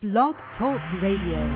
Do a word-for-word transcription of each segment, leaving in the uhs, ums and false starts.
Blog Talk Radio.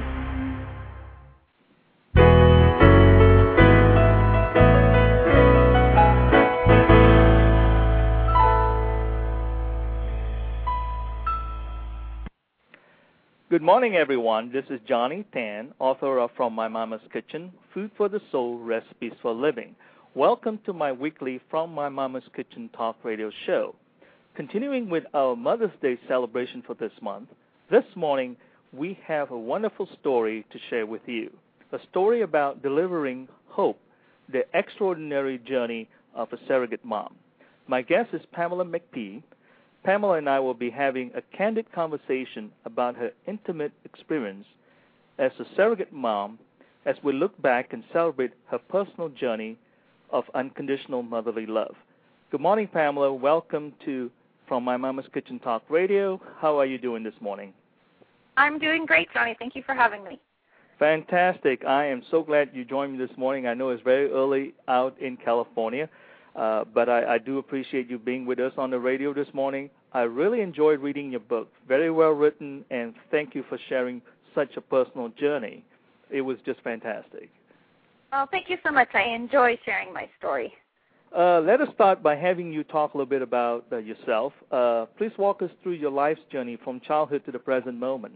Good morning, everyone. This is Johnny Tan, author of From My Mama's Kitchen, Food for the Soul, Recipes for Living. Welcome to my weekly From My Mama's Kitchen talk radio show. Continuing with our Mother's Day celebration for this month, this morning we have a wonderful story to share with you, a story about delivering hope, the extraordinary journey of a surrogate mom. My guest is Pamela McPhee. Pamela and I will be having a candid conversation about her intimate experience as a surrogate mom as we look back and celebrate her personal journey of unconditional motherly love. Good morning, Pamela. Welcome to From My Mama's Kitchen Talk Radio. How are you doing this morning? I'm doing great, Johnny. Thank you for having me. Fantastic. I am so glad you joined me this morning. I know it's very early out in California. Uh, but I, I do appreciate you being with us on the radio this morning. I really enjoyed reading your book. Very well written, and thank you for sharing such a personal journey. It was just fantastic. Well, thank you so much. I enjoy sharing my story. Uh, let us start by having you talk a little bit about uh, yourself. Uh, please walk us through your life's journey from childhood to the present moment.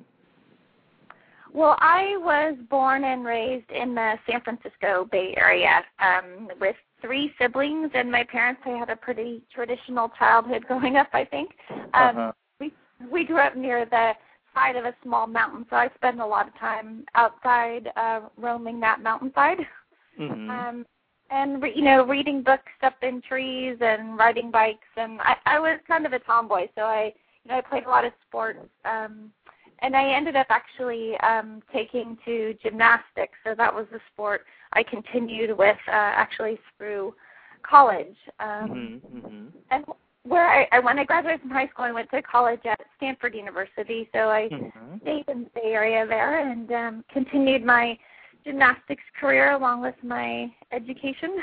Well, I was born and raised in the San Francisco Bay Area um, with three siblings, and my parents. I had a pretty traditional childhood growing up, I think. Um, uh-huh. we we grew up near the side of a small mountain, so I spent a lot of time outside uh, roaming that mountainside. Mm-hmm. Um, and, re- you know, reading books up in trees and riding bikes. And I, I was kind of a tomboy, so I, you know, I played a lot of sports. Um, and I ended up actually um, taking to gymnastics, so that was the sport I continued with uh, actually through college. Um, mm-hmm, mm-hmm. And where I, I, when I graduated from high school, I went to college at Stanford University, so I mm-hmm. stayed in the Bay Area there and um, continued my gymnastics career along with my education.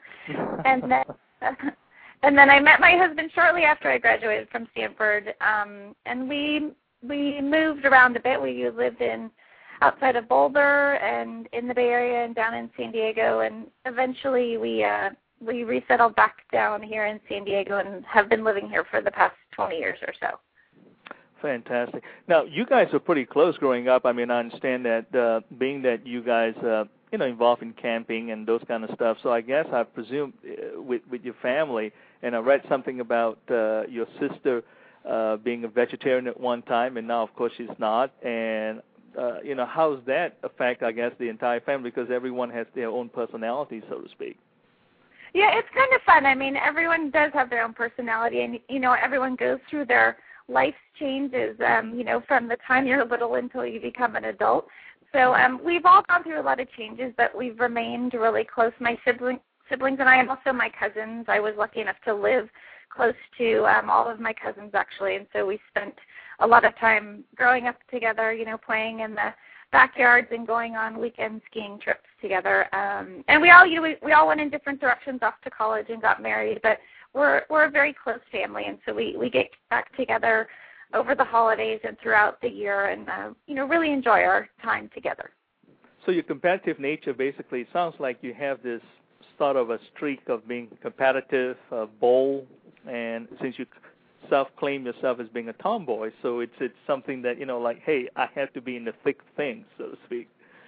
and then uh, and then I met my husband shortly after I graduated from Stanford, um, and we we moved around a bit. We lived in outside of Boulder and in the Bay Area and down in San Diego, and eventually we uh, we resettled back down here in San Diego and have been living here for the past twenty years or so. Fantastic. Now, you guys were pretty close growing up. I mean, I understand that uh, being that you guys, uh, you know, involved in camping and those kind of stuff. So I guess I presume uh, with with your family, and I read something about uh, your sister uh, being a vegetarian at one time, and now, of course, she's not. And uh, you know, how does that affect, I guess, the entire family? Because everyone has their own personality, so to speak. Yeah, it's kind of fun. I mean, everyone does have their own personality, and you know, everyone goes through their life's changes, um, you know, from the time you're little until you become an adult. So um, we've all gone through a lot of changes, but we've remained really close. My sibling, siblings and I, and also my cousins. I was lucky enough to live close to um, all of my cousins, actually, and so we spent a lot of time growing up together, you know, playing in the backyards and going on weekend skiing trips together. Um, and we all, you know, we, we all went in different directions off to college and got married, but we're we're a very close family, and so we, we get back together over the holidays and throughout the year, and uh, you know, really enjoy our time together. So your competitive nature, basically, it sounds like you have this sort of a streak of being competitive, uh, bold, and since you self-claim yourself as being a tomboy, so it's it's something that, you know, like, hey, I have to be in the thick of things, so to speak.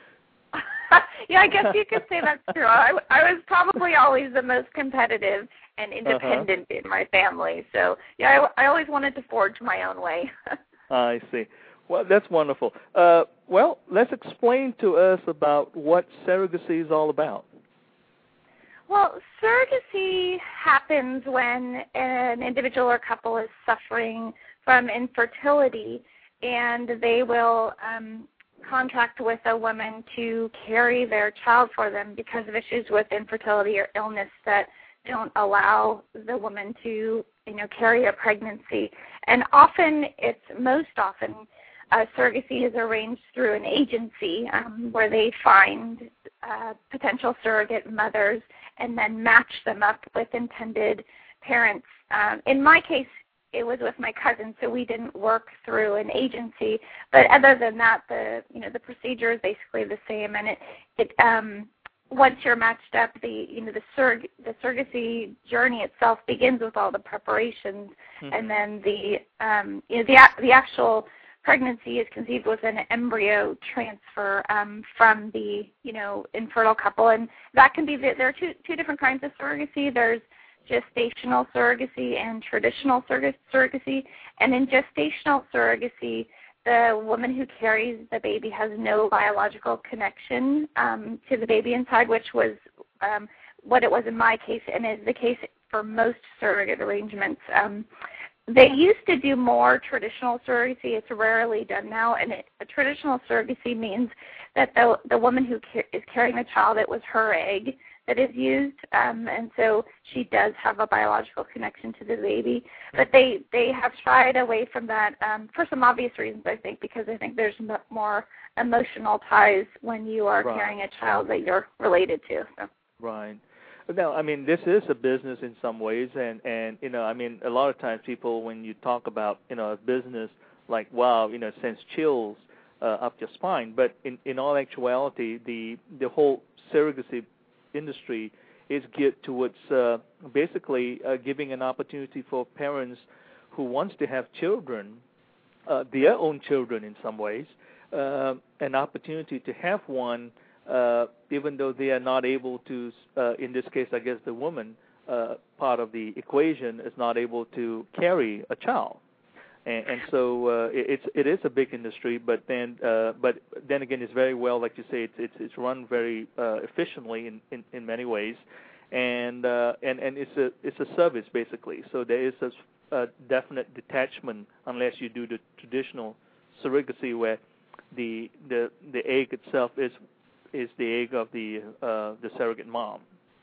Yeah, I guess you could say that's true. I, I was probably always the most competitive and independent uh-huh. in my family. So, yeah, I, I always wanted to forge my own way. I see. Well, that's wonderful. Uh, well, let's explain to us about what surrogacy is all about. Well, surrogacy happens when an individual or couple is suffering from infertility, and they will um, contract with a woman to carry their child for them because of issues with infertility or illness that don't allow the woman to, you know, carry a pregnancy. And often, it's most often, uh, surrogacy is arranged through an agency um, where they find uh, potential surrogate mothers and then match them up with intended parents. Um, in my case, it was with my cousin, so we didn't work through an agency. But other than that, the you know the procedure is basically the same, and it it um, once you're matched up, the you know the surg the surrogacy journey itself begins with all the preparations, mm-hmm. and then the um, you know the the actual pregnancy is conceived with an embryo transfer um, from the you know infertile couple, and that can be the, there are two two different kinds of surrogacy. There's gestational surrogacy and traditional surrog- surrogacy, and in gestational surrogacy, the woman who carries the baby has no biological connection um, to the baby inside, which was um, what it was in my case, and is the case for most surrogate arrangements. Um, They used to do more traditional surrogacy. It's rarely done now. And it, a traditional surrogacy means that the the woman who ca- is carrying the child, it was her egg that is used, um, and so she does have a biological connection to the baby. But they, they have shied away from that um, for some obvious reasons, I think, because I think there's m- more emotional ties when you are right. carrying a child that you're related to. So. Right. No, I mean, this is a business in some ways, and, and, you know, I mean, a lot of times people, when you talk about, you know, a business, like, wow, you know, sends chills uh, up your spine, but in, in all actuality, the, the whole surrogacy industry is geared towards uh, basically uh, giving an opportunity for parents who wants to have children, uh, their own children in some ways, uh, an opportunity to have one Uh, even though they are not able to, uh, in this case, I guess the woman uh, part of the equation is not able to carry a child, and, and so uh, it, it's it is a big industry. But then, uh, but then again, it's very well, like you say, it's it's, it's run very uh, efficiently in, in, in many ways, and uh, and and it's a it's a service basically. So there is a, a definite detachment unless you do the traditional surrogacy where the the the egg itself is is the egg of the uh, the surrogate mom.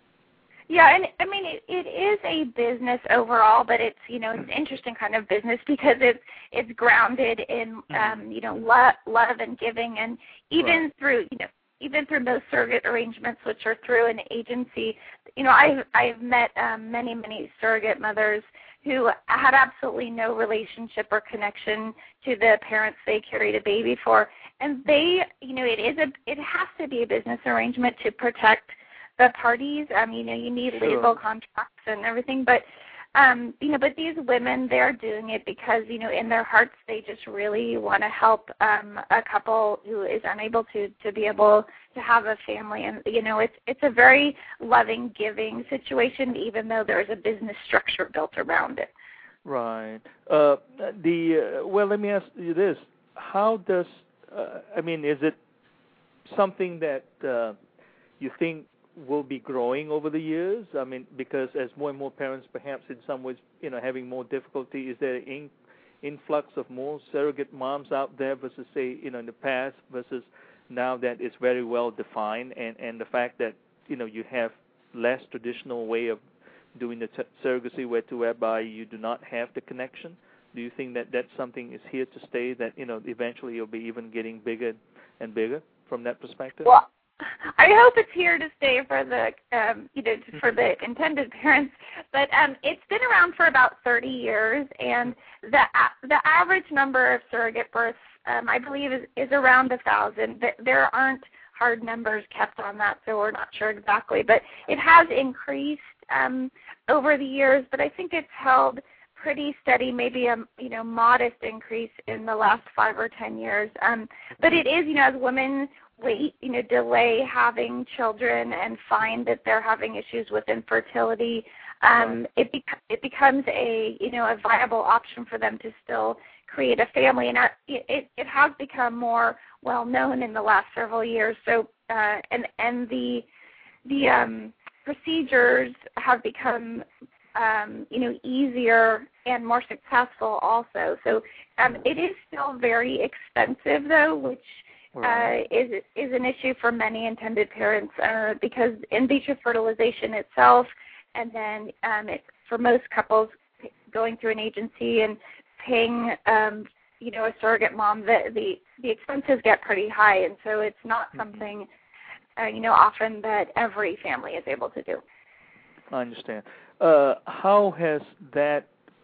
Yeah, and I mean it, it is a business overall, but it's you know it's an interesting kind of business because it's it's grounded in um, you know love, love and giving, and even right. through you know even through most surrogate arrangements, which are through an agency. You know, I've I've met um, many many surrogate mothers who had absolutely no relationship or connection to the parents they carried a baby for. And they, you know, it is a, it has to be a business arrangement to protect the parties. Um, you know, you need sure. legal contracts and everything, but, um, you know, but these women, they're doing it because, you know, in their hearts, they just really want to help um, a couple who is unable to, to be able to have a family. And, you know, it's, it's a very loving, giving situation, even though there's a business structure built around it. Right. Uh, the, uh, well, let me ask you this. How does, uh, I mean, is it something that uh, you think will be growing over the years? I mean, because as more and more parents, perhaps in some ways, you know, having more difficulty, is there an in, influx of more surrogate moms out there versus, say, you know, in the past versus now that it's very well defined, and, and the fact that, you know, you have less traditional way of doing the t- surrogacy where to whereby you do not have the connection? Do you think that that's something is here to stay, that, you know, eventually it'll be even getting bigger and bigger from that perspective? Well, I hope it's here to stay for the, um, you know, for the intended parents. But um, it's been around for about thirty years, and the the average number of surrogate births, um, I believe, is, is around a thousand. There aren't hard numbers kept on that, so we're not sure exactly. But it has increased um, over the years. But I think it's held pretty steady, maybe a you know modest increase in the last five or ten years. Um, but it is, you know, as women wait, you know, delay having children and find that they're having issues with infertility, um, right. it bec- it becomes a you know a viable option for them to still create a family, and it it has become more well known in the last several years. So uh, and and the the um, procedures have become um, you know easier and more successful also. So um, it is still very expensive though, which Right. Uh, is is an issue for many intended parents uh, because in vitro fertilization itself, and then um, it, for most couples going through an agency and paying, um, you know, a surrogate mom, the, the the expenses get pretty high, and so it's not something, uh, you know, often that every family is able to do. I understand. Uh, how has that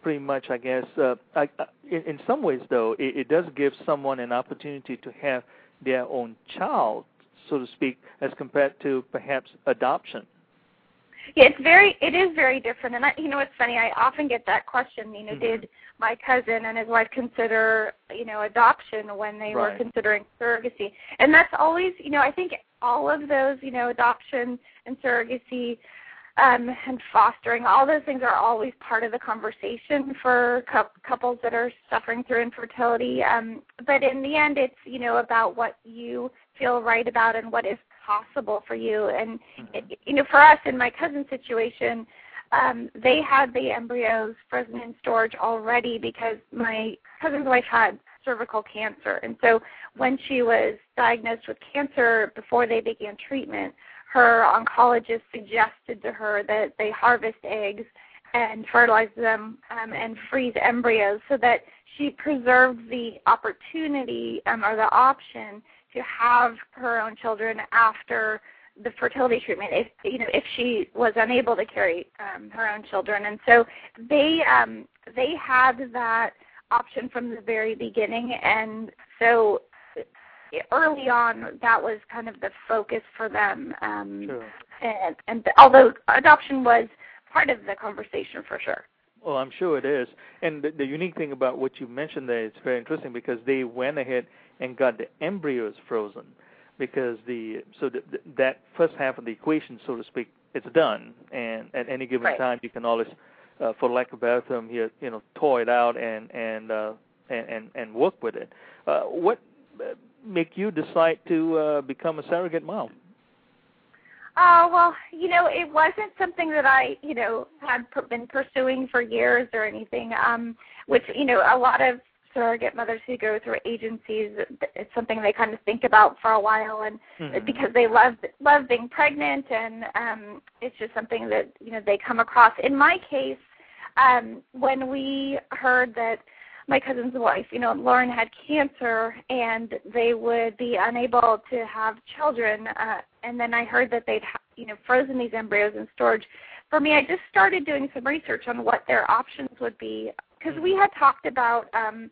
pretty much, I guess, uh, I, uh, in, in some ways, though, it, it does give someone an opportunity to have their own child, so to speak, as compared to perhaps adoption. Yeah, it's very, it is very different. And, I, you know, it's funny, I often get that question, you know, mm-hmm. did my cousin and his wife consider, you know, adoption when they right. were considering surrogacy? And that's always, you know, I think all of those, you know, adoption and surrogacy um, and fostering, all those things are always part of the conversation for cu- couples that are suffering through infertility. Um, but in the end, it's, you know, about what you feel right about and what is possible for you. And, mm-hmm. it, you know, for us in my cousin's situation, um, they had the embryos frozen in storage already because my cousin's wife had cervical cancer. And so when she was diagnosed with cancer before they began treatment, her oncologist suggested to her that they harvest eggs and fertilize them um, and freeze embryos so that she preserved the opportunity um, or the option to have her own children after the fertility treatment, if you know, if she was unable to carry um, her own children. And so they um, they had that option from the very beginning, and so early on, that was kind of the focus for them. Um, sure. and, and although adoption was part of the conversation for sure. Well, I'm sure it is. And the, the unique thing about what you mentioned there, it's very interesting because they went ahead and got the embryos frozen because the so the, the, that first half of the equation, so to speak, it's done. And at any given right. time, you can always, uh, for lack of a better term here, you know, toy it out and and uh, and, and and work with it. Uh, what uh, make you decide to uh, become a surrogate mom? Uh, well, you know, it wasn't something that I, you know, had pr- been pursuing for years or anything, um, which, you know, a lot of surrogate mothers who go through agencies, it's something they kind of think about for a while, and mm-hmm. because they love love being pregnant, and um, it's just something that, you know, they come across. In my case, um, when we heard that my cousin's wife, you know, Lauren, had cancer and they would be unable to have children, uh, and then I heard that they'd, ha- you know, frozen these embryos in storage. For me, I just started doing some research on what their options would be, because we had talked about, um,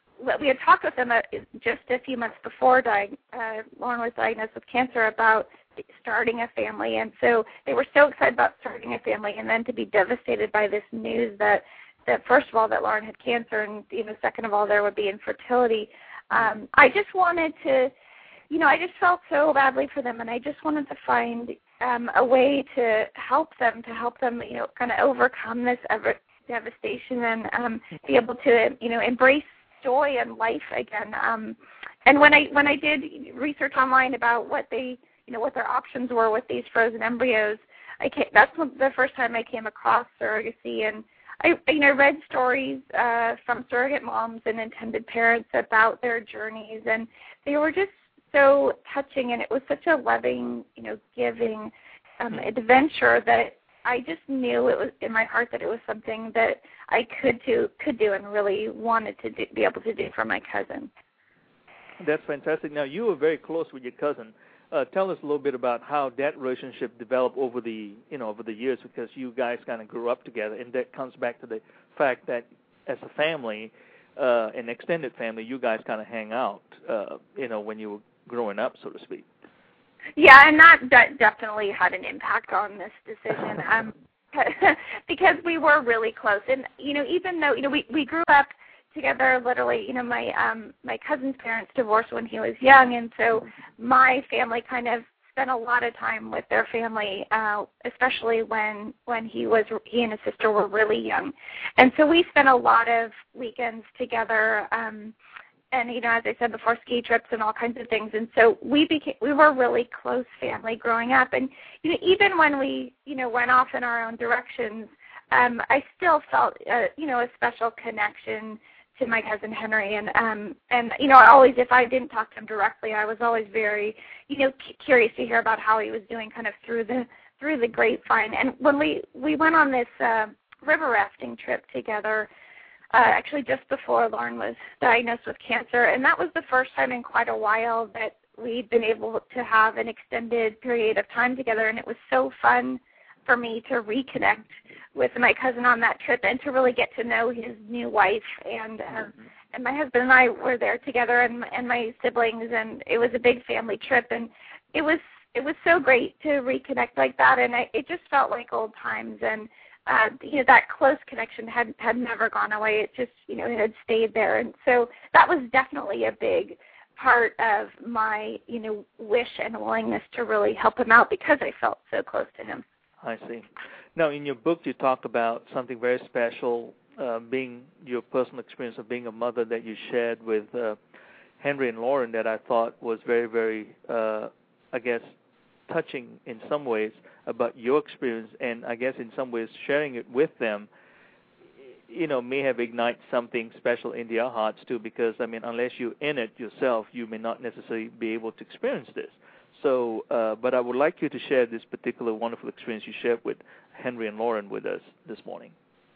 we had talked with them uh, just a few months before di- uh, Lauren was diagnosed with cancer about starting a family, and so they were so excited about starting a family, and then to be devastated by this news that that first of all that Lauren had cancer, and you know, second of all there would be infertility. Um, I just wanted to, you know, I just felt so badly for them, and I just wanted to find um, a way to help them, to help them, you know, kind of overcome this ever devastation and um, be able to, you know, embrace joy and life again. Um, and when I when I did research online about what they, you know, what their options were with these frozen embryos, I came, that's the first time I came across surrogacy. And I, you know, read stories uh, from surrogate moms and intended parents about their journeys, and they were just so touching, and it was such a loving, you know, giving um, adventure that I just knew it was in my heart that it was something that I could do, could do, and really wanted to do, be able to do for my cousin. That's fantastic. Now, you were very close with your cousin. Uh, tell us a little bit about how that relationship developed over the, you know, over the years, because you guys kind of grew up together, and that comes back to the fact that as a family, uh, an extended family, you guys kind of hang out, uh, you know, when you were growing up, so to speak. Yeah, and that, that definitely had an impact on this decision, um, because we were really close, and you know, even though you know we we grew up together literally, you know, my um my cousin's parents divorced when he was young, and so my family kind of spent a lot of time with their family, uh, especially when when he was he and his sister were really young, and so we spent a lot of weekends together, um, and you know, as I said before, ski trips and all kinds of things, and so we became we were a really close family growing up, and you know, even when we you know went off in our own directions, um, I still felt uh, you know a special connection to my cousin Henry, and um, and you know, I always, if I didn't talk to him directly, I was always very, you know, c- curious to hear about how he was doing, kind of through the through the grapevine. And when we we went on this uh, river rafting trip together, uh, actually just before Lauren was diagnosed with cancer, and that was the first time in quite a while that we'd been able to have an extended period of time together, and it was so fun for me to reconnect with my cousin on that trip and to really get to know his new wife. And uh, and my husband and I were there together, and and my siblings, and it was a big family trip, and it was it was so great to reconnect like that, and I, it just felt like old times, and uh, you know, that close connection had had never gone away. It just, you know, it had stayed there, and so that was definitely a big part of my, you know, wish and willingness to really help him out because I felt so close to him. I see. Now, in your book, you talk about something very special, uh, being your personal experience of being a mother that you shared with uh, Henry and Lauren, that I thought was very, very, uh, I guess, touching in some ways about your experience, and I guess in some ways sharing it with them, you know, may have ignited something special in their hearts too, because, I mean, unless you're in it yourself, you may not necessarily be able to experience this. So, uh, but I would like you to share this particular wonderful experience you shared with Henry and Lauren with us this morning.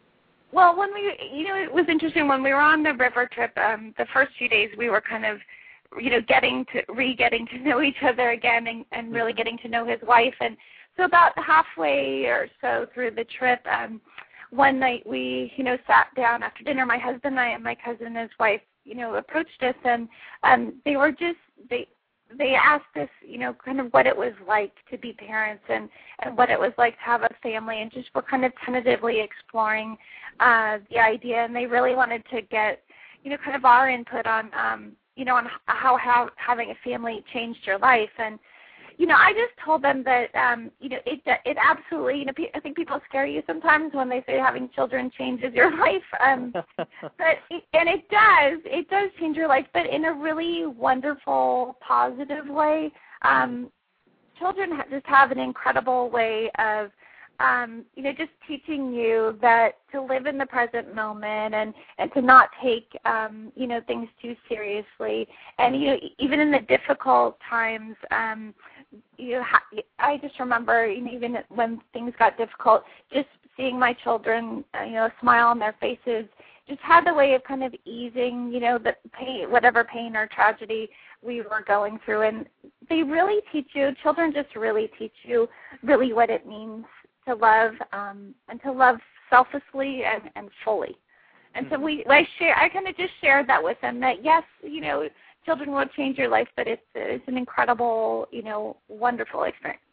Well, when we, you know, it was interesting when we were on the river trip, um, the first few days we were kind of, you know, getting to, re-getting to know each other again, and, and really getting to know his wife. And so about halfway or so through the trip, um, one night we, you know, sat down after dinner. My husband and I and my cousin and his wife, you know, approached us, and um, they were just, they they asked us, you know, kind of what it was like to be parents, and, and what it was like to have a family, and just were kind of tentatively exploring uh, the idea. And they really wanted to get, you know, kind of our input on, um, you know, on how, how having a family changed your life. And you know, I just told them that, um, you know, it it absolutely, you know, I think people scare you sometimes when they say having children changes your life. Um, but it, and it does, it does change your life, but in a really wonderful, positive way. Um, children just have an incredible way of, um, you know, just teaching you that to live in the present moment, and, and to not take, um, you know, things too seriously. And, you know, even in the difficult times, um, you ha- I just remember, you know, even when things got difficult, just seeing my children, uh, you know, a smile on their faces, just had the way of kind of easing, you know, the pain, whatever pain or tragedy we were going through. And they really teach you, children just really teach you really what it means to love, um, and to love selflessly and, and fully. And so we, I share, I kind of just shared that with them, that yes, you know, children will change your life, but it's it's an incredible, you know, wonderful experience.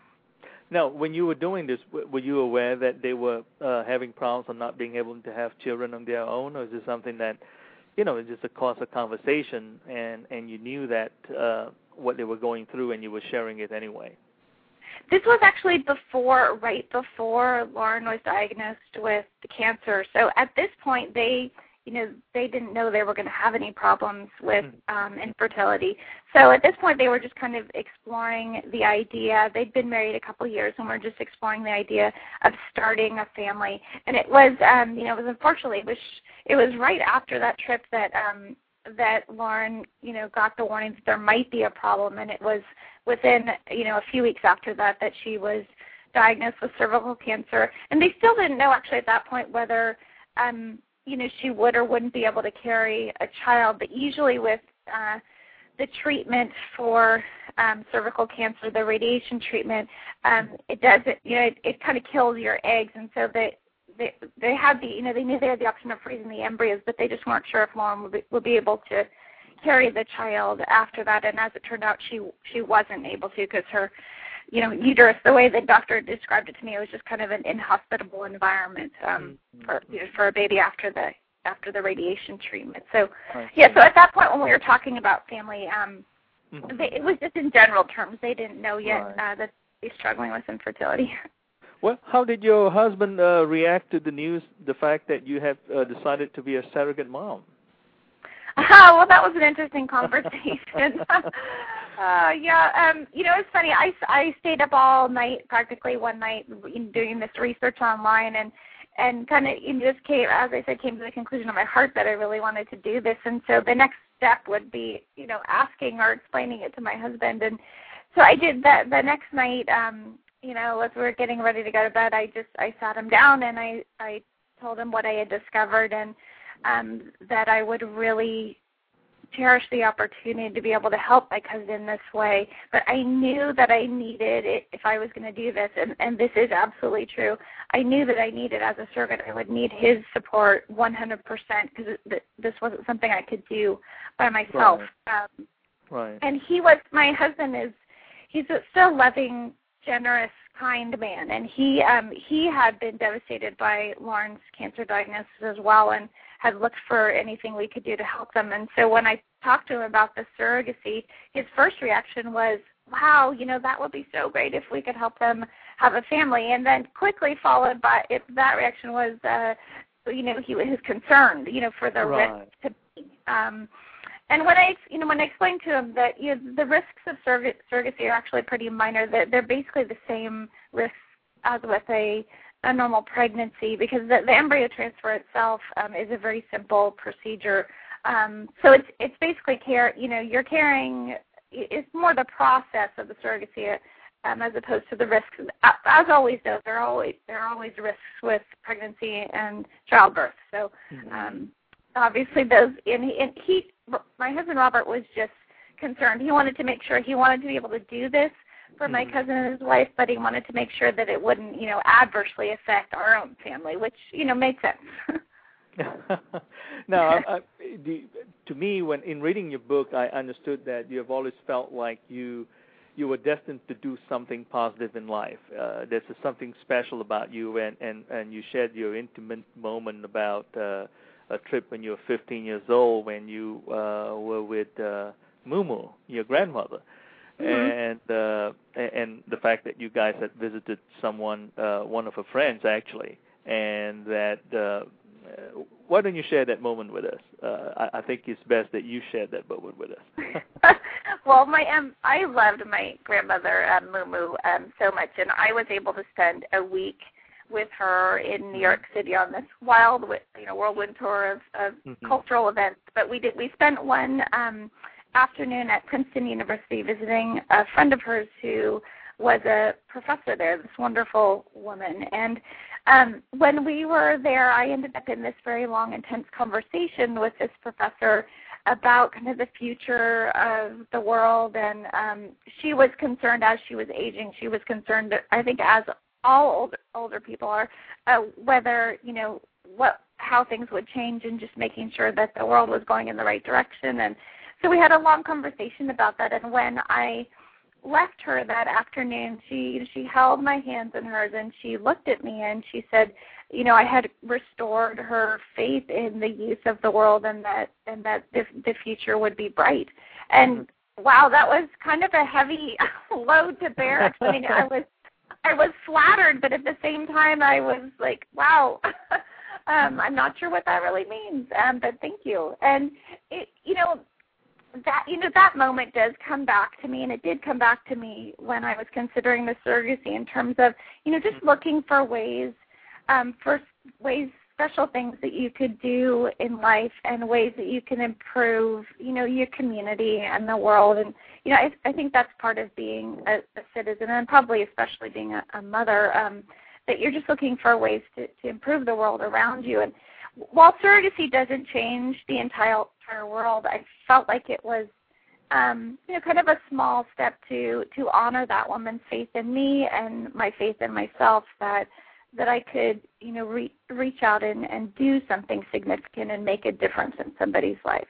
Now, when you were doing this, were you aware that they were uh, having problems or not being able to have children on their own, or is it something that, you know, it's just a cause of conversation, and, and you knew that uh, what they were going through, and you were sharing it anyway? This was actually before, right before Lauren was diagnosed with cancer. So at this point, they, you know, they didn't know they were going to have any problems with um, infertility. So at this point, they were just kind of exploring the idea. They'd been married a couple of years, and were just exploring the idea of starting a family. And it was, um, you know, it was unfortunately, it was, it was right after that trip that um, that Lauren, you know, got the warning that there might be a problem, and it was within, you know, a few weeks after that that she was diagnosed with cervical cancer. And they still didn't know actually at that point whether, um, you know, she would or wouldn't be able to carry a child. But usually with uh, the treatment for um, cervical cancer, the radiation treatment, um, it does, it, you know, it, it kind of kills your eggs. And so they, they, they had the, you know, they knew they had the option of freezing the embryos, but they just weren't sure if Lauren would be, would be able to carry the child after that. And as it turned out, she she wasn't able to, because her, you know, uterus, the way the doctor described it to me, it was just kind of an inhospitable environment um, mm-hmm. for you know, for a baby after the after the radiation treatment. So yeah, so at that point when we were talking about family, um, mm-hmm. they, it was just in general terms. They didn't know yet right. uh, that he's struggling with infertility. Well, how did your husband uh, react to the news, the fact that you have uh, decided to be a surrogate mom? Uh, well, that was an interesting conversation. uh, yeah, um, you know, it's funny. I, I stayed up all night, practically one night, doing this research online, and and kind of just came, as I said, came to the conclusion in my heart that I really wanted to do this. And so the next step would be, you know, asking or explaining it to my husband. And so I did that the next night. Um, you know, as we were getting ready to go to bed, I just I sat him down and I I told him what I had discovered, and Um, that I would really cherish the opportunity to be able to help my cousin in this way. But I knew that I needed it if I was going to do this, and, and this is absolutely true. I knew that I needed, as a surrogate, I would need his support one hundred percent because this wasn't something I could do by myself. Right. Um, right. And he was, my husband is, he's a still loving, generous, kind man, and he um, he had been devastated by Lauren's cancer diagnosis as well, and had looked for anything we could do to help them. And so when I talked to him about the surrogacy, his first reaction was, wow, you know, that would be so great if we could help them have a family. And then quickly followed by, if that reaction was, uh, you know, he was concerned, you know, for the right. risk to be. Um, and when I, you know, when I explained to him that, you know, the risks of surrog- surrogacy are actually pretty minor, they're, they're basically the same risks as with a a normal pregnancy, because the, the embryo transfer itself um, is a very simple procedure. Um, so it's it's basically care. You know, you're carrying. It's more the process of the surrogacy um, as opposed to the risks. As always, though, there are always there are always risks with pregnancy and childbirth. So mm-hmm. um, obviously, those. And he, and he, my husband Robert, was just concerned. He wanted to make sure he wanted to be able to do this for my cousin and his wife, but he wanted to make sure that it wouldn't, you know, adversely affect our own family, which, you know, made sense. Now, I, I, the, to me, when in reading your book, I understood that you have always felt like you you were destined to do something positive in life. Uh, there's something special about you, and, and, and you shared your intimate moment about uh, a trip when you were fifteen years old when you uh, were with uh, Mumu, your grandmother. And uh, and the fact that you guys had visited someone, uh, one of her friends actually, and that uh, why don't you share that moment with us? Uh, I, I think it's best that you share that moment with us. Well, my um, I loved my grandmother um, Mumu um, so much, and I was able to spend a week with her in New York City on this wild, you know, whirlwind tour of, of mm-hmm. cultural events. But we did we spent one. Um, afternoon at Princeton University visiting a friend of hers who was a professor there, this wonderful woman. And um, when we were there, I ended up in this very long, intense conversation with this professor about kind of the future of the world. And um, she was concerned as she was aging. She was concerned, I think, as all older, older people are, uh, whether, you know, what how things would change, and just making sure that the world was going in the right direction. And so we had a long conversation about that, and when I left her that afternoon, she she held my hands in hers, and she looked at me, and she said, you know, I had restored her faith in the youth of the world, and that and that the, the future would be bright. And mm-hmm. wow, that was kind of a heavy load to bear. Actually, I mean, I was I was flattered, but at the same time, I was like, wow. um, I'm not sure what that really means, um, but thank you. And it, you know. That you know that moment does come back to me, and it did come back to me when I was considering the surrogacy in terms of you know just looking for ways, um, for ways, special things that you could do in life, and ways that you can improve you know your community and the world. And you know I, I think that's part of being a, a citizen, and probably especially being a, a mother, um, that you're just looking for ways to, to improve the world around you. And while surrogacy doesn't change the entire entire world, I felt like it was, um, you know, kind of a small step to to honor that woman's faith in me and my faith in myself, that that I could, you know, re- reach out and, and do something significant and make a difference in somebody's life.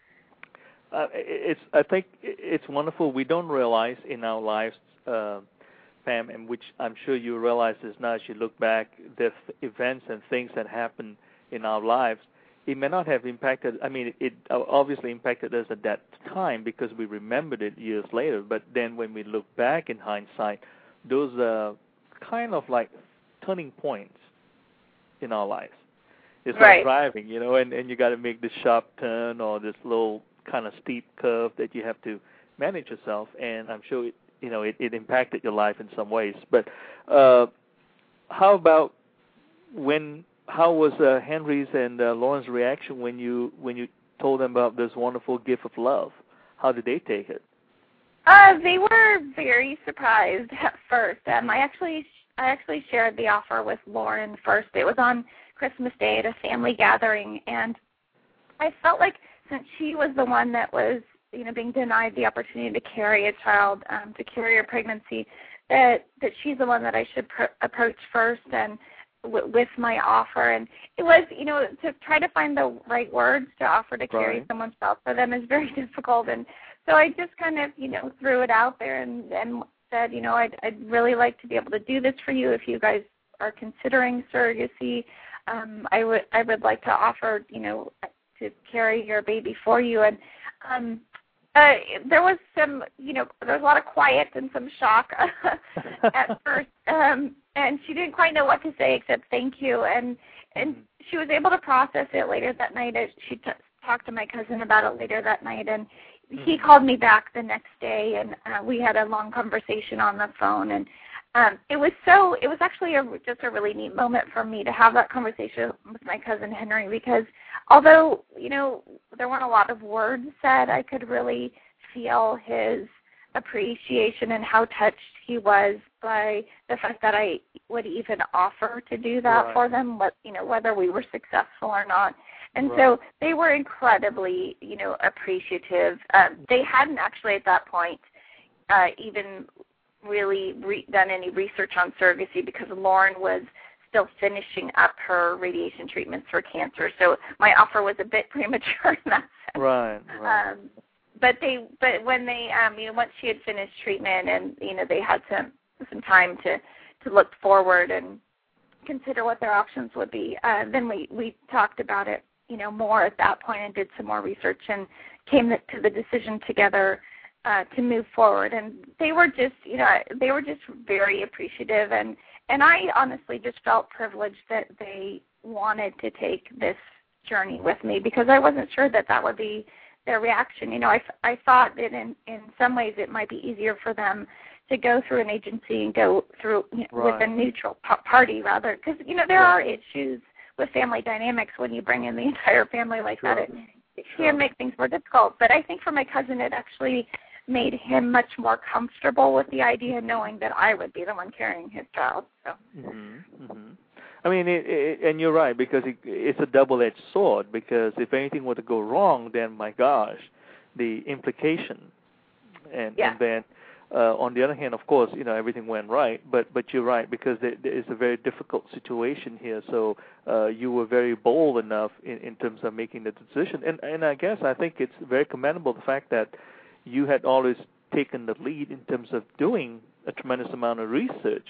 Uh, it's I think it's wonderful. We don't realize in our lives, uh, Pam, and which I'm sure you realize this now as you look back, the events and things that happen in our lives, it may not have impacted, I mean, it obviously impacted us at that time because we remembered it years later, but then when we look back in hindsight, those are kind of like turning points in our lives. It's right. like driving, you know, and, and you got to make this sharp turn or this little kind of steep curve that you have to manage yourself, and I'm sure, it, you know, it, it impacted your life in some ways. But uh, how about when... How was uh, Henry's and uh, Lauren's reaction when you when you told them about this wonderful gift of love? How did they take it? Uh, they were very surprised at first. Um, I actually I actually shared the offer with Lauren first. It was on Christmas Day at a family gathering, and I felt like since she was the one that was, you know, being denied the opportunity to carry a child, um, to carry a pregnancy, that that she's the one that I should pr- approach first and w- with my offer. And it was, you know, to try to find the right words to offer to carry Right. someone's child for them is very difficult. And so I just kind of, you know, threw it out there and, and said, you know, I'd, I'd really like to be able to do this for you if you guys are considering surrogacy. Um, I would I would like to offer, you know, to carry your baby for you. And um, uh, there was some, you know, there was a lot of quiet and some shock at first, um, and she didn't quite know what to say except thank you. And and she was able to process it later that night. As she t- talked to my cousin about it later that night, and he called me back the next day, and uh, we had a long conversation on the phone. And um, it was so, it was actually a, just a really neat moment for me to have that conversation with my cousin Henry, because although, you know, there weren't a lot of words said, I could really feel his appreciation and how touched he was by the fact that I would even offer to do that Right. for them, what, you know, whether we were successful or not. And Right. so they were incredibly, you know, appreciative. Um, they hadn't actually at that point uh, even really re- done any research on surrogacy, because Lauren was still finishing up her radiation treatments for cancer. So my offer was a bit premature in that sense. Right. Right. Um, but they, but when they, um, you know, once she had finished treatment and you know they had some some time to to look forward and consider what their options would be, uh, then we we talked about it, you know, more at that point and did some more research and came to the decision together uh, to move forward. And they were just, you know, they were just very appreciative, and and I honestly just felt privileged that they wanted to take this journey with me, because I wasn't sure that that would be their reaction. You know, I, I thought that in, in some ways it might be easier for them to go through an agency and go through you know, Right. with a neutral p- party rather, because, you know, there Right. are issues with family dynamics when you bring in the entire family like Sure. that. It, it Sure. can make things more difficult. But I think for my cousin, it actually made him much more comfortable with the idea, knowing that I would be the one carrying his child. So. Mm-hmm. Mm-hmm. I mean, it, it, and you're right, because it, it's a double-edged sword, because if anything were to go wrong, then, my gosh, the implication. And, Yeah. and then, uh, on the other hand, of course, you know, everything went right, but, but you're right, because there, there is a very difficult situation here, so uh, you were very bold enough in, in terms of making the decision. And, and I guess I think it's very commendable, the fact that you had always taken the lead in terms of doing a tremendous amount of research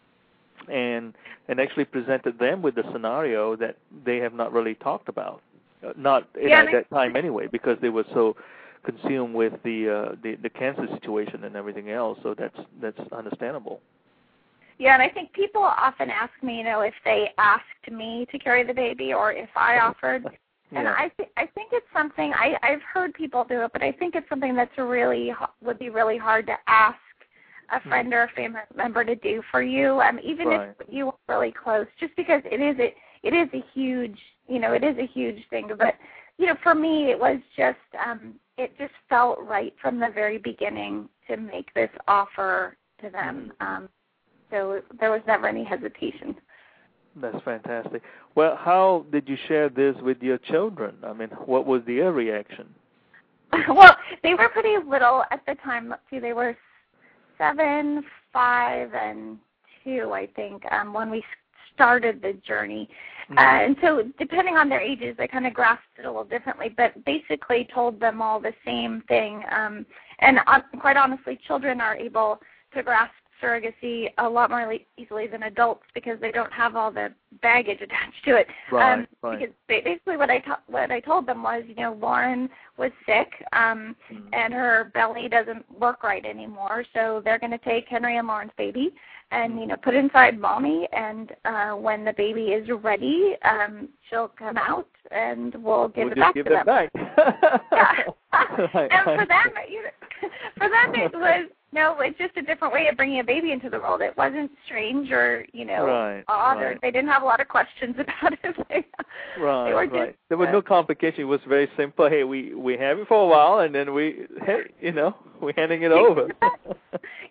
and and actually presented them with the scenario that they have not really talked about, uh, not you Yeah, know, at that time anyway, because they were so consumed with the, uh, the the cancer situation and everything else. So that's that's understandable. Yeah, and I think people often ask me, you know, if they asked me to carry the baby or if I offered. And Yeah. I th- I think it's something I I've heard people do it, but I think it's something that's really h- would be really hard to ask a friend or a family member to do for you, um, even Right. if you were really close, just because it is a, it is a huge, you know, it is a huge thing. But, you know, for me, it was just, um, it just felt right from the very beginning to make this offer to them. Um, so there was never any hesitation. That's fantastic. Well, how did you share this with your children? I mean, what was their reaction? Well, they were pretty little at the time. Let's see, they were seven, five, and two, I think, um, when we started the journey. Mm-hmm. Uh, and so depending on their ages, they kind of grasped it a little differently, but basically told them all the same thing. Um, and uh, quite honestly, children are able to grasp surrogacy a lot more easily than adults, because they don't have all the baggage attached to it. Right, um, right. Because basically what I to- what I told them was, you know, Lauren was sick, um, Mm. and her belly doesn't work right anymore, so they're going to take Henry and Lauren's baby and, you know, put it inside mommy, and uh, when the baby is ready, um, she'll come out and we'll give we'll it just back give to it them. back. Yeah. Right, And for right. them, you know, for them it was, no, it's just a different way of bringing a baby into the world. It wasn't strange or, you know, Right, odd, right. or they didn't have a lot of questions about it. they, Right, they were just, right. There was uh, no complication. It was very simple. Hey, we we have it for a while, and then we, hey, you know, we're handing it over.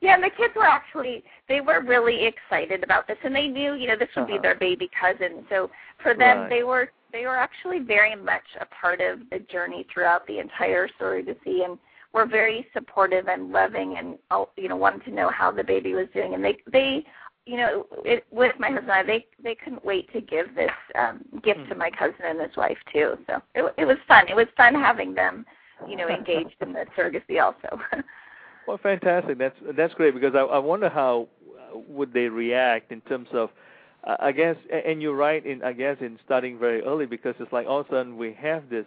Yeah, and the kids were actually, they were really excited about this, and they knew, you know, this would uh-huh. be their baby cousin. So for them, right. they were they were actually very much a part of the journey throughout the entire surrogacy, and were very supportive and loving, and you know, wanted to know how the baby was doing. And they they you know, it, with my husband and I, they they couldn't wait to give this um, gift mm-hmm. to my cousin and his wife too. So it it was fun. It was fun having them, you know, engaged in the surrogacy also. Well, fantastic. That's that's great, because I, I wonder how would they react in terms of, uh, I guess, and you're right in I guess in starting very early, because it's like all of a sudden we have this,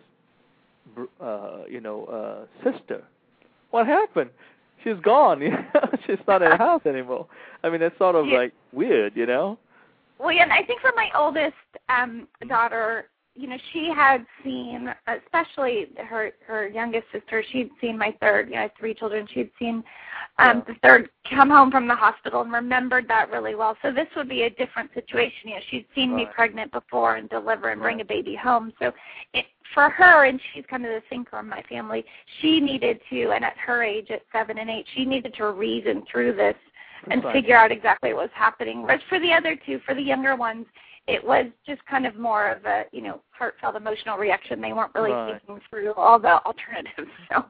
uh, you know, uh, sister. What happened? She's gone. You know? She's not in the house anymore. I mean, that's sort of yeah. like weird, you know. Well, yeah, and I think for my oldest um, daughter, you know, she had seen, especially her her youngest sister, she'd seen my third, you know, I have three children, she'd seen um, yeah. the third come home from the hospital and remembered that really well. So this would be a different situation. You know, she'd seen right. me pregnant before and deliver and right. bring a baby home. So it, for her, and she's kind of the thinker in my family, she needed to, and at her age, at seven and eight, she needed to reason through this and right. figure out exactly what was happening. Whereas for the other two, for the younger ones, it was just kind of more of a, you know, heartfelt emotional reaction. They weren't really right. thinking through all the alternatives. So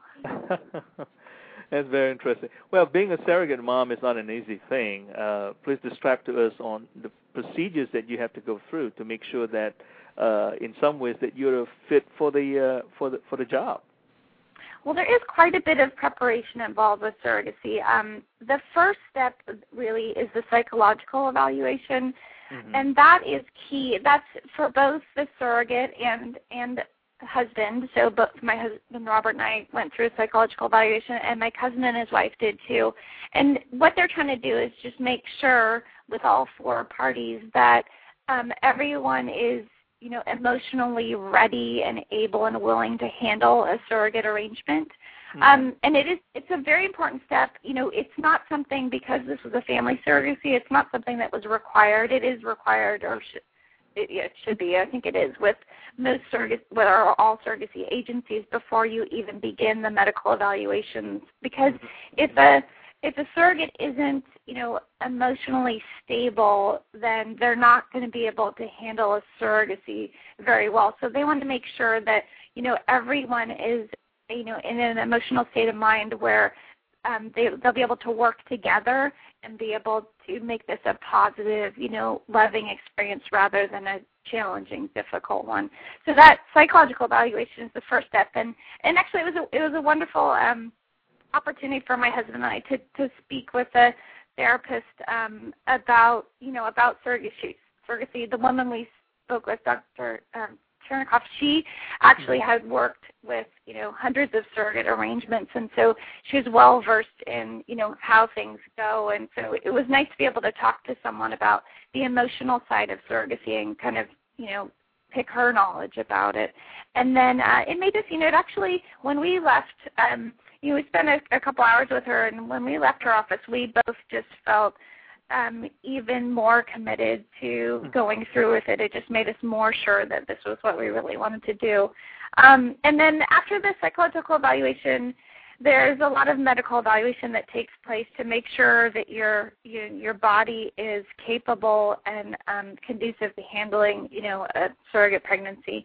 that's very interesting. Well, being a surrogate mom is not an easy thing. Uh, please describe to us on the procedures that you have to go through to make sure that, uh, in some ways, that you're fit for the uh, for the for the job. Well, there is quite a bit of preparation involved with surrogacy. Um, the first step really is the psychological evaluation, mm-hmm. and that is key. That's for both the surrogate and and husband. So both my husband Robert and I went through a psychological evaluation, and my cousin and his wife did too. And what they're trying to do is just make sure with all four parties that um, everyone is, you know, emotionally ready and able and willing to handle a surrogate arrangement. Mm-hmm. Um, and it is, it's a very important step. You know, it's not something, because this was a family surrogacy, it's not something that was required. It is required, or should, it, yeah, it should be, I think it is, with most surrogacy, with all surrogacy agencies before you even begin the medical evaluations. Because mm-hmm. if a If a surrogate isn't, you know, emotionally stable, then they're not going to be able to handle a surrogacy very well. So they want to make sure that, you know, everyone is, you know, in an emotional state of mind where um, they, they'll be able to work together and be able to make this a positive, you know, loving experience rather than a challenging, difficult one. So that psychological evaluation is the first step. And, and actually it was a, it was a wonderful um, opportunity for my husband and I to, to speak with a therapist um, about, you know, about surrogacy. Surrogacy. The woman we spoke with, Doctor Um, Chernikoff, she actually had worked with, you know, hundreds of surrogate arrangements, and so she was well versed in, you know, how things go. And so it was nice to be able to talk to someone about the emotional side of surrogacy and kind of, you know, pick her knowledge about it. And then uh, it made us, you know, it actually, when we left, um, you know, we spent a, a couple hours with her, and when we left her office, we both just felt um, even more committed to going through with it. It just made us more sure that this was what we really wanted to do. Um, and then after the psychological evaluation, there's a lot of medical evaluation that takes place to make sure that your your, your body is capable and um, conducive to handling, you know, a surrogate pregnancy.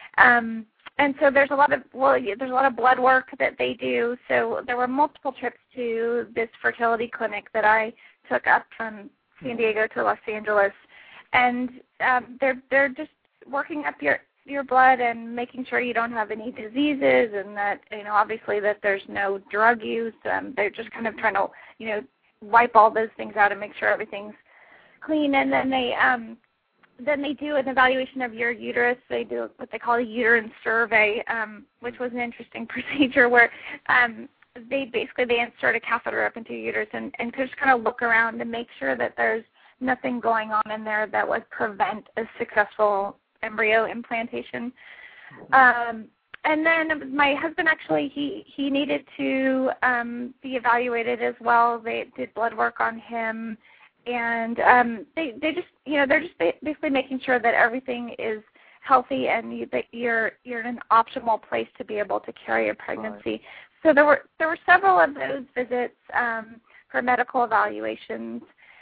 Um, And so there's a lot of well, there's a lot of blood work that they do. So there were multiple trips to this fertility clinic that I took up from San Diego to Los Angeles, and um, they're they're just working up your your blood and making sure you don't have any diseases, and that, you know, obviously that there's no drug use. Um, they're just kind of trying to, you know, wipe all those things out and make sure everything's clean. And then they um, Then they do an evaluation of your uterus. They do what they call a uterine survey, um, which was an interesting procedure where um, they basically they insert a catheter up into your uterus and, and just kind of look around and make sure that there's nothing going on in there that would prevent a successful embryo implantation. Um, and then my husband actually, he, he needed to um, be evaluated as well. They did blood work on him. And um, they they just, you know, they're just basically making sure that everything is healthy and you, that you're you're in an optimal place to be able to carry a pregnancy. Right. So there were there were several of those visits um, for medical evaluations.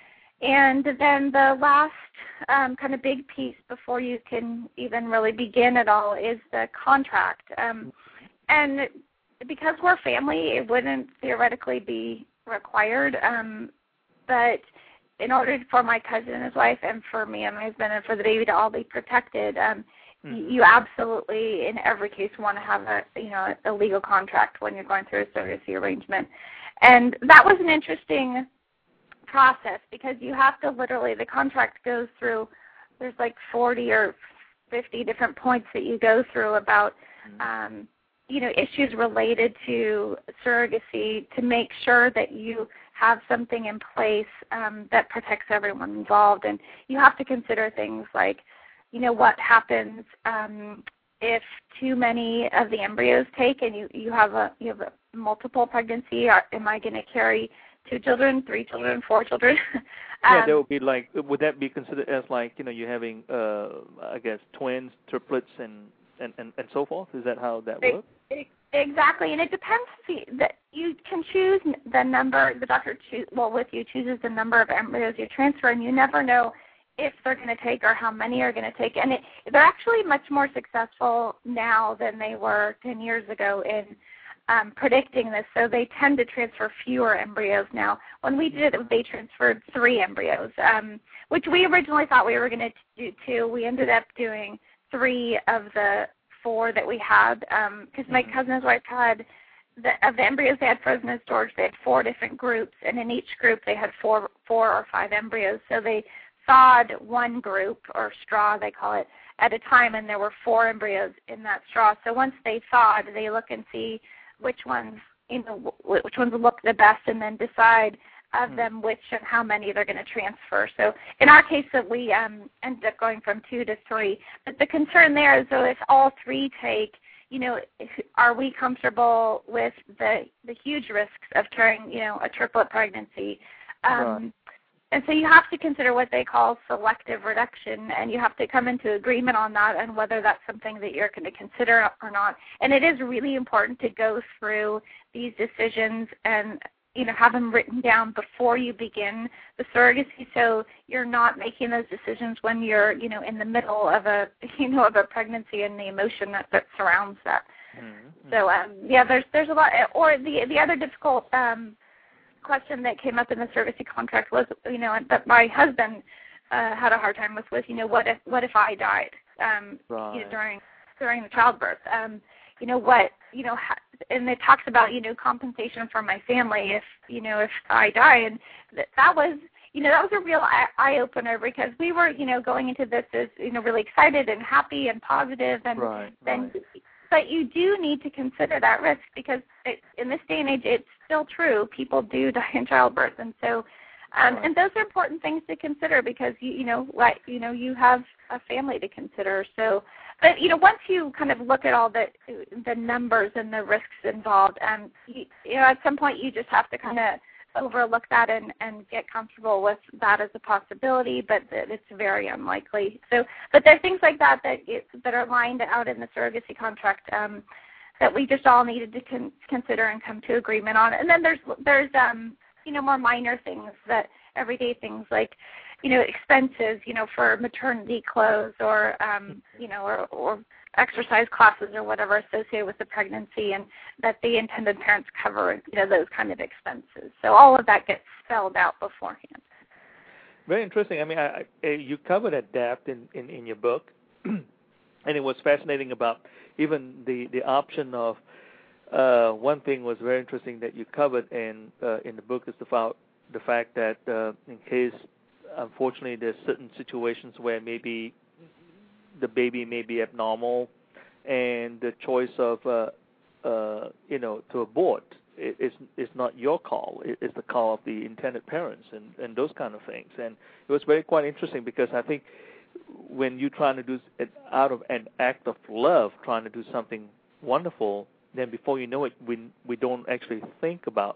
And then the last um, kind of big piece before you can even really begin at all is the contract. Um, and because we're family, it wouldn't theoretically be required. Um, but in order for my cousin and his wife and for me and my husband and for the baby to all be protected, um, mm-hmm. you absolutely, in every case, want to have a you know a legal contract when you're going through a surrogacy arrangement. And that was an interesting process because you have to literally, the contract goes through, there's like forty or fifty different points that you go through about, um, you know, issues related to surrogacy to make sure that you have something in place um, that protects everyone involved. And you have to consider things like, you know, what happens um, if too many of the embryos take and you, you have a you have a multiple pregnancy. Are, am I going to carry two children, three children, four children? um, yeah, that would be like, would that be considered as like, you know, you're having, uh, I guess, twins, triplets, and, and, and, and so forth? Is that how that works? Exactly, and it depends. See, that you can choose the number, the doctor, choose, well, with you, chooses the number of embryos you transfer, and you never know if they're going to take or how many are going to take. And it, they're actually much more successful now than they were ten years ago in um, predicting this. So they tend to transfer fewer embryos now. When we did it, they transferred three embryos, um, which we originally thought we were going to do two. We ended up doing three of the four that we had because um, my cousin and his wife had, the, of the embryos they had frozen in storage, they had four different groups, and in each group they had four, four or five embryos. So they thawed one group, or straw they call it, at a time, and there were four embryos in that straw. So once they thawed, they look and see which ones, you know, which ones look the best, and then decide of mm-hmm. them which and how many they're going to transfer. So in our case, that we um, ended up going from two to three. But the concern there is, though, if all three take, you know, if, are we comfortable with the the huge risks of carrying, you know, a triplet pregnancy? Um, right. And so you have to consider what they call selective reduction, and you have to come into agreement on that and whether that's something that you're going to consider or not. And it is really important to go through these decisions and, you know, have them written down before you begin the surrogacy, so you're not making those decisions when you're, you know, in the middle of a, you know, of a pregnancy and the emotion that, that surrounds that. Mm-hmm. So, um, yeah, there's there's a lot. Or the the other difficult um, question that came up in the surrogacy contract was, you know, that my husband uh, had a hard time with was, you know, what if what if I died um, right. you know, during during the childbirth? Um, you know what, you know, ha- and it talks about, you know, compensation for my family if, you know, if I die, and th- that was, you know, that was a real eye opener because we were, you know, going into this as, you know, really excited and happy and positive, and right, then. Right. But you do need to consider that risk because it, in this day and age, it's still true. People do die in childbirth, and so, um, right. and those are important things to consider because you, you know, like you know, you have a family to consider. So, but you know, once you kind of look at all the the numbers and the risks involved, um, you, you know, at some point you just have to kind of overlook that and, and get comfortable with that as a possibility, but that it's very unlikely. So, but there are things like that that it, that are lined out in the surrogacy contract um, that we just all needed to con- consider and come to agreement on. And then there's there's um, you know, more minor things, that everyday things like, you know, expenses, you know, for maternity clothes or um, you know, or, or exercise classes or whatever associated with the pregnancy, and that the intended parents cover, you know, those kind of expenses. So all of that gets spelled out beforehand. Very interesting. I mean, I, I, you covered that depth in, in, in your book, and it was fascinating about even the, the option of, uh, one thing was very interesting that you covered in, uh, in the book is the, fa- the fact that uh, in case, unfortunately, there's certain situations where maybe the baby may be abnormal, and the choice of, uh, uh, you know, to abort is is not your call. It's the call of the intended parents, and, and those kind of things. And it was very quite interesting because I think when you're trying to do it out of an act of love, trying to do something wonderful, then before you know it, we we don't actually think about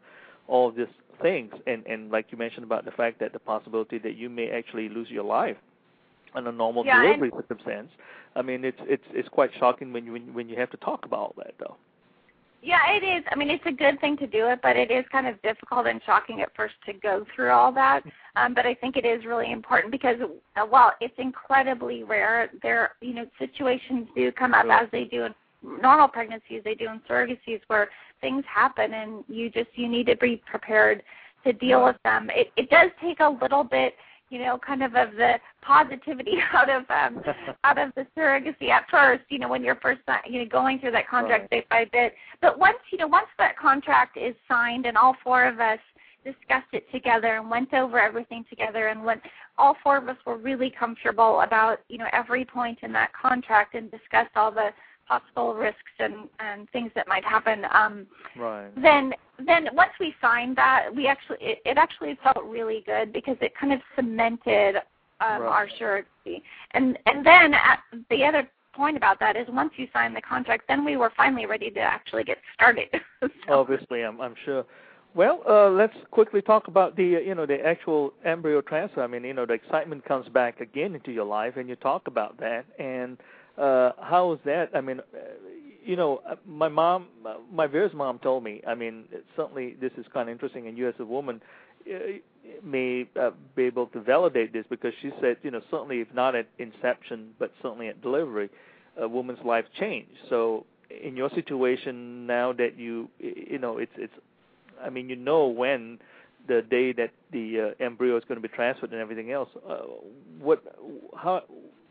all of these things. And, and like you mentioned about the fact that the possibility that you may actually lose your life in a normal yeah, delivery circumstance. I mean, it's it's it's quite shocking when you when, when you have to talk about all that, though. Yeah, it is. I mean, it's a good thing to do it, but it is kind of difficult and shocking at first to go through all that. Um, but I think it is really important because uh, while it's incredibly rare, there, you know, situations do come up Right. as they do in normal pregnancies, they do in surrogacies where things happen and you just, you need to be prepared to deal Right. with them. It, it does take a little bit, you know, kind of of the positivity out of um, out of the surrogacy at first, you know, when you're first, you know, going through that contract Right. bit by bit. But once, you know, once that contract is signed and all four of us discussed it together and went over everything together, and when all four of us were really comfortable about, you know, every point in that contract and discussed all the possible risks and, and things that might happen, um, Right. then then once we signed that, we actually it, it actually felt really good because it kind of cemented um, Right. our surrogacy. And and then at, the other point about that is once you sign the contract, then we were finally ready to actually get started. So, Obviously, I'm, I'm sure. Well, uh, let's quickly talk about the, uh, you know, the actual embryo transfer. I mean, you know, the excitement comes back again into your life, and you talk about that. And uh, how is that? I mean, uh, you know, my mom, my Vera's mom told me, I mean, certainly this is kind of interesting, and you as a woman uh, may uh, be able to validate this because she said, you know, certainly if not at inception, but certainly at delivery, a woman's life changed. So in your situation now that you, you know, it's, it's, I mean, you know when the day that the uh, embryo is going to be transferred and everything else. Uh, what, how,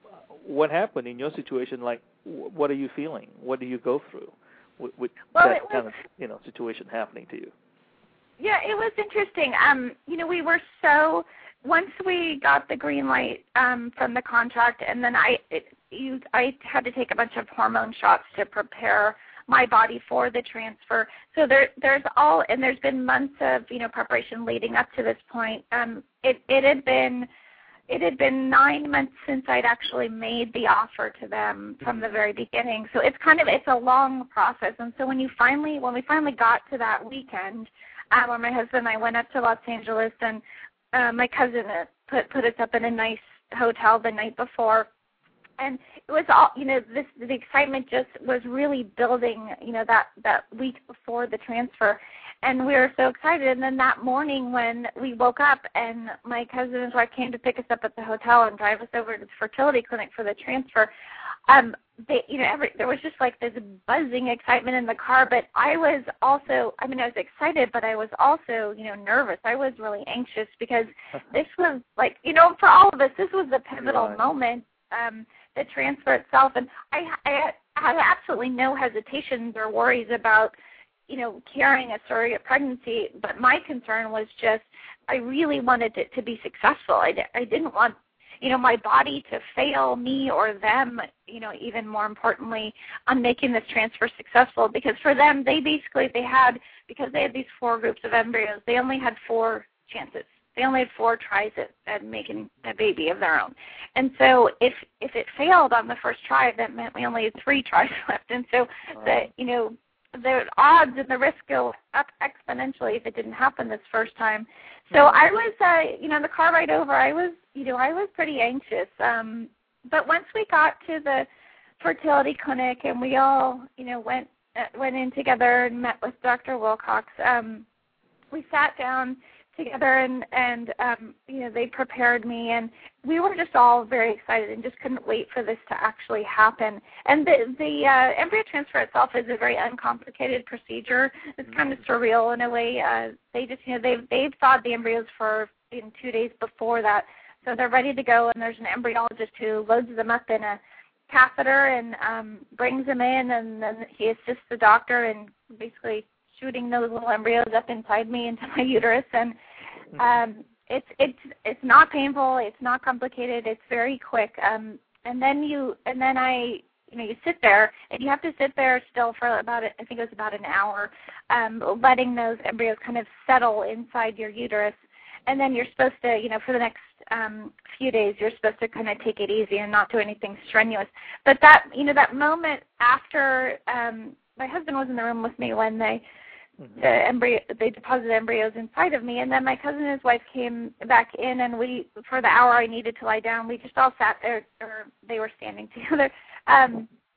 what happened in your situation? Like, what are you feeling? What do you go through with, with well, that was, kind of, you know, situation happening to you? Yeah, it was interesting. Um, you know, we were so once we got the green light um, from the contract, and then I, it, you, I had to take a bunch of hormone shots to prepare my body for the transfer. So there, there's all, and there's been months of, you know, preparation leading up to this point. Um, it, it had been, it had been nine months since I'd actually made the offer to them from the very beginning. So it's kind of, it's a long process. And so when you finally, when we finally got to that weekend, um, where my husband and I went up to Los Angeles, and uh, my cousin put put us up in a nice hotel the night before. And it was all, you know, this the excitement just was really building, you know, that, that week before the transfer. And we were so excited. And then that morning when we woke up and my cousin and his wife came to pick us up at the hotel and drive us over to the fertility clinic for the transfer, um, they, you know, every, there was just like this buzzing excitement in the car. But I was also, I mean, I was excited, but I was also, you know, nervous. I was really anxious because this was like, you know, for all of us, this was the pivotal Right. moment. Um, the transfer itself, and I, I had absolutely no hesitations or worries about, you know, carrying a surrogate pregnancy, but my concern was just I really wanted it to be successful. I, I didn't want, you know, my body to fail me or them, you know, even more importantly, on making this transfer successful, because for them, they basically, they had, because they had these four groups of embryos, they only had four chances. They only had four tries at, at making a baby of their own. And so if if it failed on the first try, that meant we only had three tries left. And so, the you know, the odds and the risk go up exponentially if it didn't happen this first time. So I was, uh, you know, the car ride over, I was, you know, I was pretty anxious. Um, but once we got to the fertility clinic and we all, you know, went uh, went in together and met with Doctor Wilcox, um, we sat down together and, and um, you know, they prepared me, and we were just all very excited and just couldn't wait for this to actually happen. And the, the uh, embryo transfer itself is a very uncomplicated procedure. It's kind of surreal in a way. Uh, they just, you know, they've, they've thawed the embryos for in two days before that, so they're ready to go, and there's an embryologist who loads them up in a catheter and um, brings them in, and then he assists the doctor in basically shooting those little embryos up inside me into my uterus. And um, it's it's it's not painful. It's not complicated. It's very quick. Um, and then you and then I you know you sit there, and you have to sit there still for about I think it was about an hour, um, letting those embryos kind of settle inside your uterus. And then you're supposed to, you know, for the next um, few days, you're supposed to kind of take it easy and not do anything strenuous. But that, you know, that moment after um, my husband was in the room with me when they the embryo, they deposited embryos inside of me, and then my cousin and his wife came back in, and we, for the hour I needed to lie down, we just all sat there, or they were standing together, um,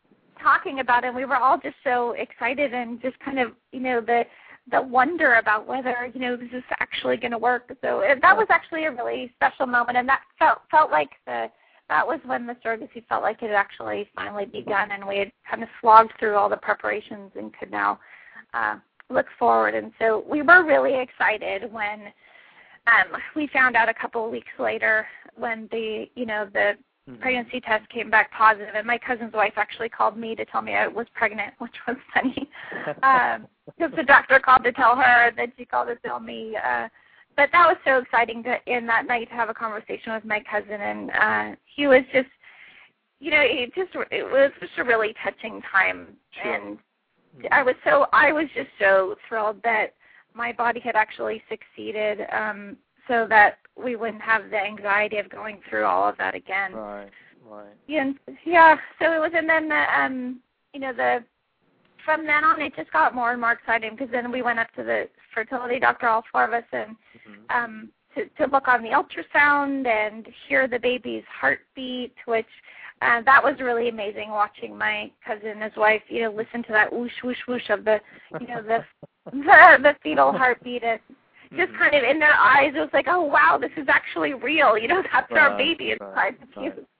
talking about it, and we were all just so excited and just kind of, you know, the the wonder about whether, you know, this is actually going to work. So it, that was actually a really special moment, and that felt felt like the that was when the surrogacy felt like it had actually finally begun, and we had kind of slogged through all the preparations and could now uh, look forward. And so we were really excited when um, we found out a couple of weeks later when the, you know, the mm-hmm. pregnancy test came back positive, and my cousin's wife actually called me to tell me I was pregnant, which was funny, um, because the doctor called to tell her, then she called to tell me. Uh, but that was so exciting to, in that night, to have a conversation with my cousin, and uh, he was just, you know, it just it was just a really touching time, sure. and I was so I was just so thrilled that my body had actually succeeded, um, so that we wouldn't have the anxiety of going through all of that again. Right, right. Yeah, yeah. So it was, and then the, um, you know, the from then on it just got more and more exciting, because then we went up to the fertility doctor, all four of us, and mm-hmm. um, to, to look on the ultrasound and hear the baby's heartbeat, which uh, that was really amazing. Watching my cousin and his wife, you know, listen to that whoosh whoosh whoosh of the, you know, the the, the fetal heartbeat, and just mm-hmm. kind of in their eyes, it was like, oh wow, this is actually real. You know, that's right, our baby inside right, the fuse. Right.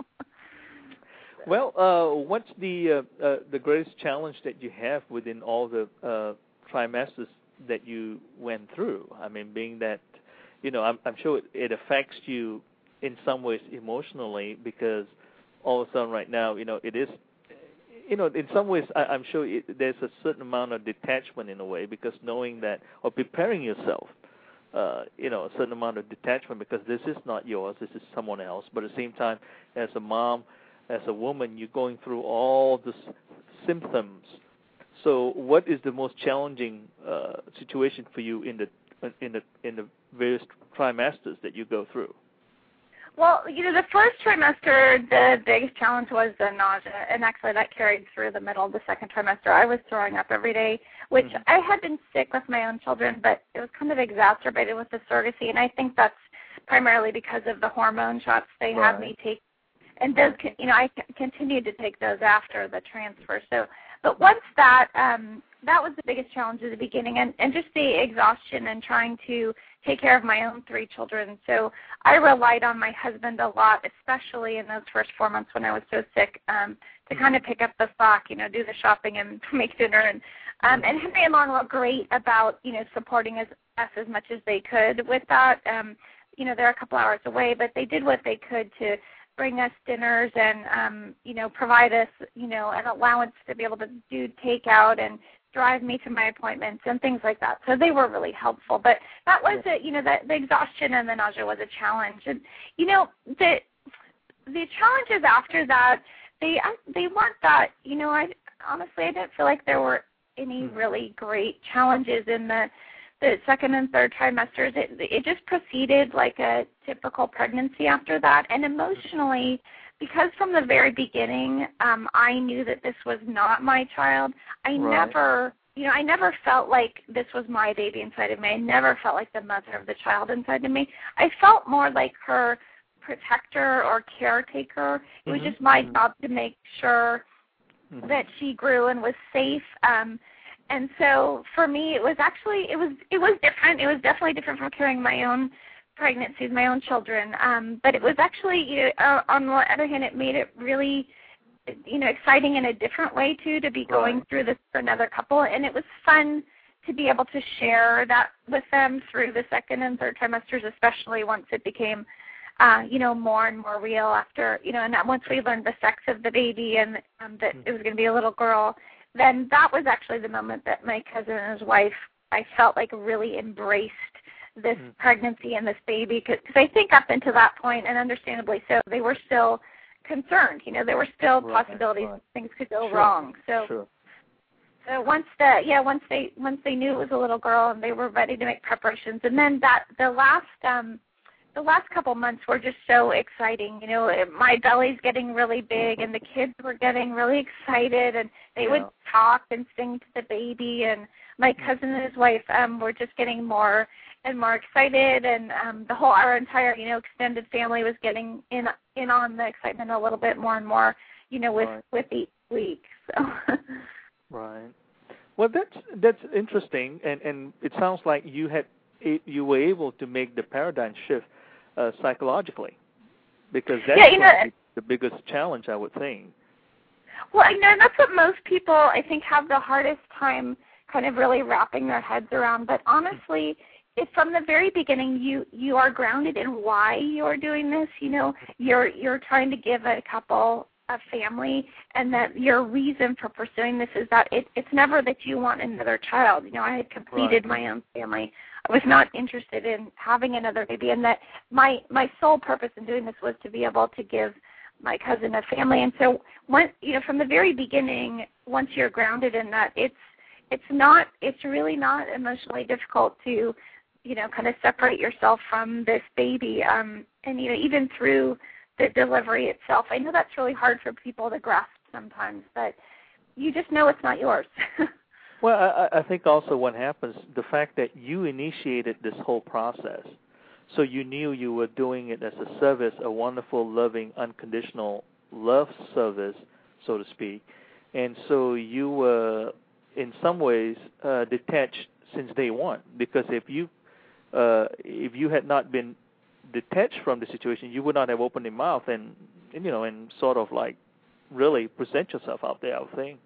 Well, uh, what's the uh, uh, the greatest challenge that you have within all the uh, trimesters that you went through? I mean, being that, you know, I'm, I'm sure it, it affects you in some ways emotionally, because all of a sudden right now, you know, it is, you know, in some ways I, I'm sure it, there's a certain amount of detachment in a way, because knowing that, or preparing yourself, uh, you know, a certain amount of detachment, because this is not yours, this is someone else. But at the same time, as a mom, as a woman, you're going through all the s- symptoms. So, what is the most challenging uh, situation for you in the in the in the various trimesters that you go through? Well, you know, the first trimester, the biggest challenge was the nausea, and actually that carried through the middle of the second trimester. I was throwing up every day, which mm-hmm. I had been sick with my own children, but it was kind of exacerbated with the surrogacy, and I think that's primarily because of the hormone shots they right. had me take. And those, you know, I continued to take those after the transfer. So, but once that, um, that was the biggest challenge at the beginning, and, and just the exhaustion and trying to take care of my own three children. So I relied on my husband a lot, especially in those first four months when I was so sick, um, to kind of pick up the slack, you know, do the shopping and make dinner. And um, and Henry and Lon were great about, you know, supporting us, us as much as they could with that. Um, you know, they're a couple hours away, but they did what they could to bring us dinners and, um, you know, provide us, you know, an allowance to be able to do takeout and drive me to my appointments and things like that. So they were really helpful. But that was, a, you know, the, the exhaustion and the nausea was a challenge. And, you know, the the challenges after that, they they weren't that, you know, I honestly, I didn't feel like there were any really great challenges in the the second and third trimesters. It, it just proceeded like a typical pregnancy after that. And emotionally, because from the very beginning, um, I knew that this was not my child, I right. never, you know, I never felt like this was my baby inside of me. I never felt like the mother of the child inside of me. I felt more like her protector or caretaker. It was mm-hmm. just my mm-hmm. job to make sure mm-hmm. that she grew and was safe. Um, And so for me, it was actually, it was it was different. It was definitely different from carrying my own pregnancies, my own children. Um, but it was actually, you know, uh, on the other hand, it made it really, you know, exciting in a different way, too, to be going right. through this for another couple. And it was fun to be able to share that with them through the second and third trimesters, especially once it became, uh, you know, more and more real after, you know, and once we learned the sex of the baby and um, that it was going to be a little girl, then that was actually the moment that my cousin and his wife, I felt like really embraced this mm-hmm. pregnancy and this baby. Because I think up until that point, and understandably so, they were still concerned. You know, there were still right, possibilities right. things could go sure. wrong. So, sure. so once the yeah, once they once they knew it was a little girl and they were ready to make preparations, and then that the last um, the last couple months were just so exciting. You know, my belly's getting really big, and the kids were getting really excited, and they yeah. would talk and sing to the baby. And my cousin and his wife um, were just getting more and more excited, and um, the whole our entire you know extended family was getting in in on the excitement a little bit more and more. you know, with right. with each week. So. Right. Well, that's that's interesting, and and it sounds like you had you were able to make the paradigm shift uh, psychologically, because that's yeah, you know, the biggest challenge, I would think. Well, you know, that's what most people, I think, have the hardest time kind of really wrapping their heads around. But honestly, if from the very beginning you, you are grounded in why you're doing this, you know, you're you're trying to give a couple a family, and that your reason for pursuing this is that it, it's never that you want another child. You know, I had completed Right. my own family. I was not interested in having another baby, and that my my sole purpose in doing this was to be able to give my cousin a family. And so, once, you know, from the very beginning, once you're grounded in that, it's it's not it's really not emotionally difficult to, you know, kind of separate yourself from this baby. Um, and you know, even through the delivery itself, I know that's really hard for people to grasp sometimes, but you just know it's not yours. Well, I, I think also what happens, the fact that you initiated this whole process, so you knew you were doing it as a service, a wonderful, loving, unconditional love service, so to speak, and so you were, in some ways, uh, detached since day one. Because if you uh, if you had not been detached from the situation, you would not have opened your mouth and, and you know, and sort of like really present yourself out there, I would think.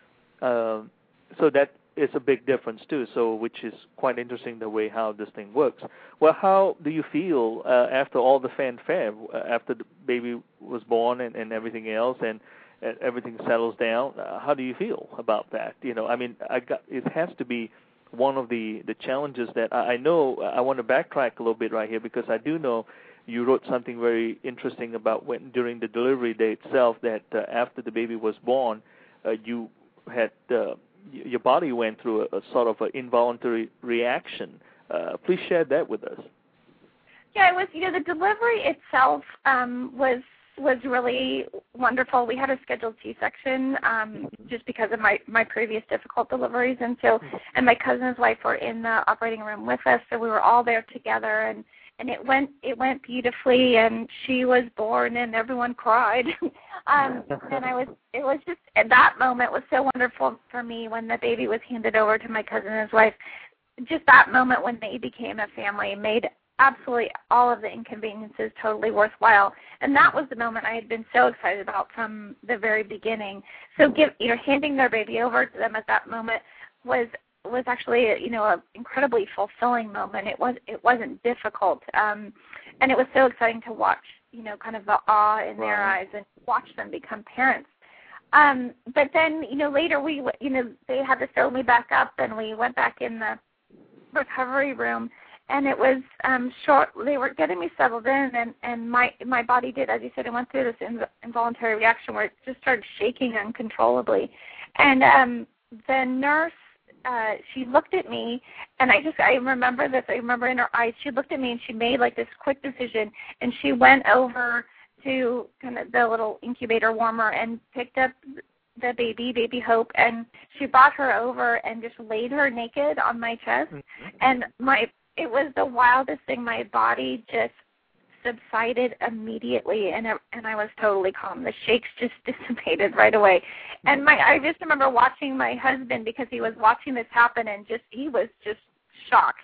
Um, so that is a big difference too. So, which is quite interesting the way how this thing works. Well, how do you feel uh, after all the fanfare, uh, after the baby was born and, and everything else, and, and everything settles down? Uh, how do you feel about that? You know, I mean, I got, it has to be one of the, the challenges that I, I know. I want to backtrack a little bit right here, because I do know you wrote something very interesting about when during the delivery day itself, that uh, after the baby was born, uh, you had uh, your body went through a, a sort of an involuntary reaction. Uh, please share that with us. Yeah, it was, you know, the delivery itself um, was was really wonderful. We had a scheduled C-section um, just because of my, my previous difficult deliveries, and so and my cousin's wife were in the operating room with us, so we were all there together, and, and it went it went beautifully, and she was born, and everyone cried. um, and I was it was just, that moment was so wonderful for me when the baby was handed over to my cousin and his wife. Just that moment when they became a family made absolutely all of the inconveniences totally worthwhile. And that was the moment I had been so excited about from the very beginning. So give, you know, handing their baby over to them at that moment was was actually, you know, an incredibly fulfilling moment. It was it wasn't difficult. Um, and it was so exciting to watch, you know, kind of the awe in their Right. eyes and watch them become parents. Um, but then, you know, later we, you know, they had to sew me back up, and we went back in the recovery room. And it was um, short. They were getting me settled in, and, and my my body did, as you said, it went through this inv- involuntary reaction where it just started shaking uncontrollably. And um, the nurse, uh, she looked at me, and I just I remember this. I remember in her eyes, she looked at me, and she made like this quick decision, and she went over to kind of the little incubator warmer and picked up the baby, baby Hope, and she brought her over and just laid her naked on my chest, Mm-hmm. and my it was the wildest thing. My body just subsided immediately, and it, and I was totally calm. The shakes just dissipated right away. And my I just remember watching my husband, because he was watching this happen, and just he was just shocked.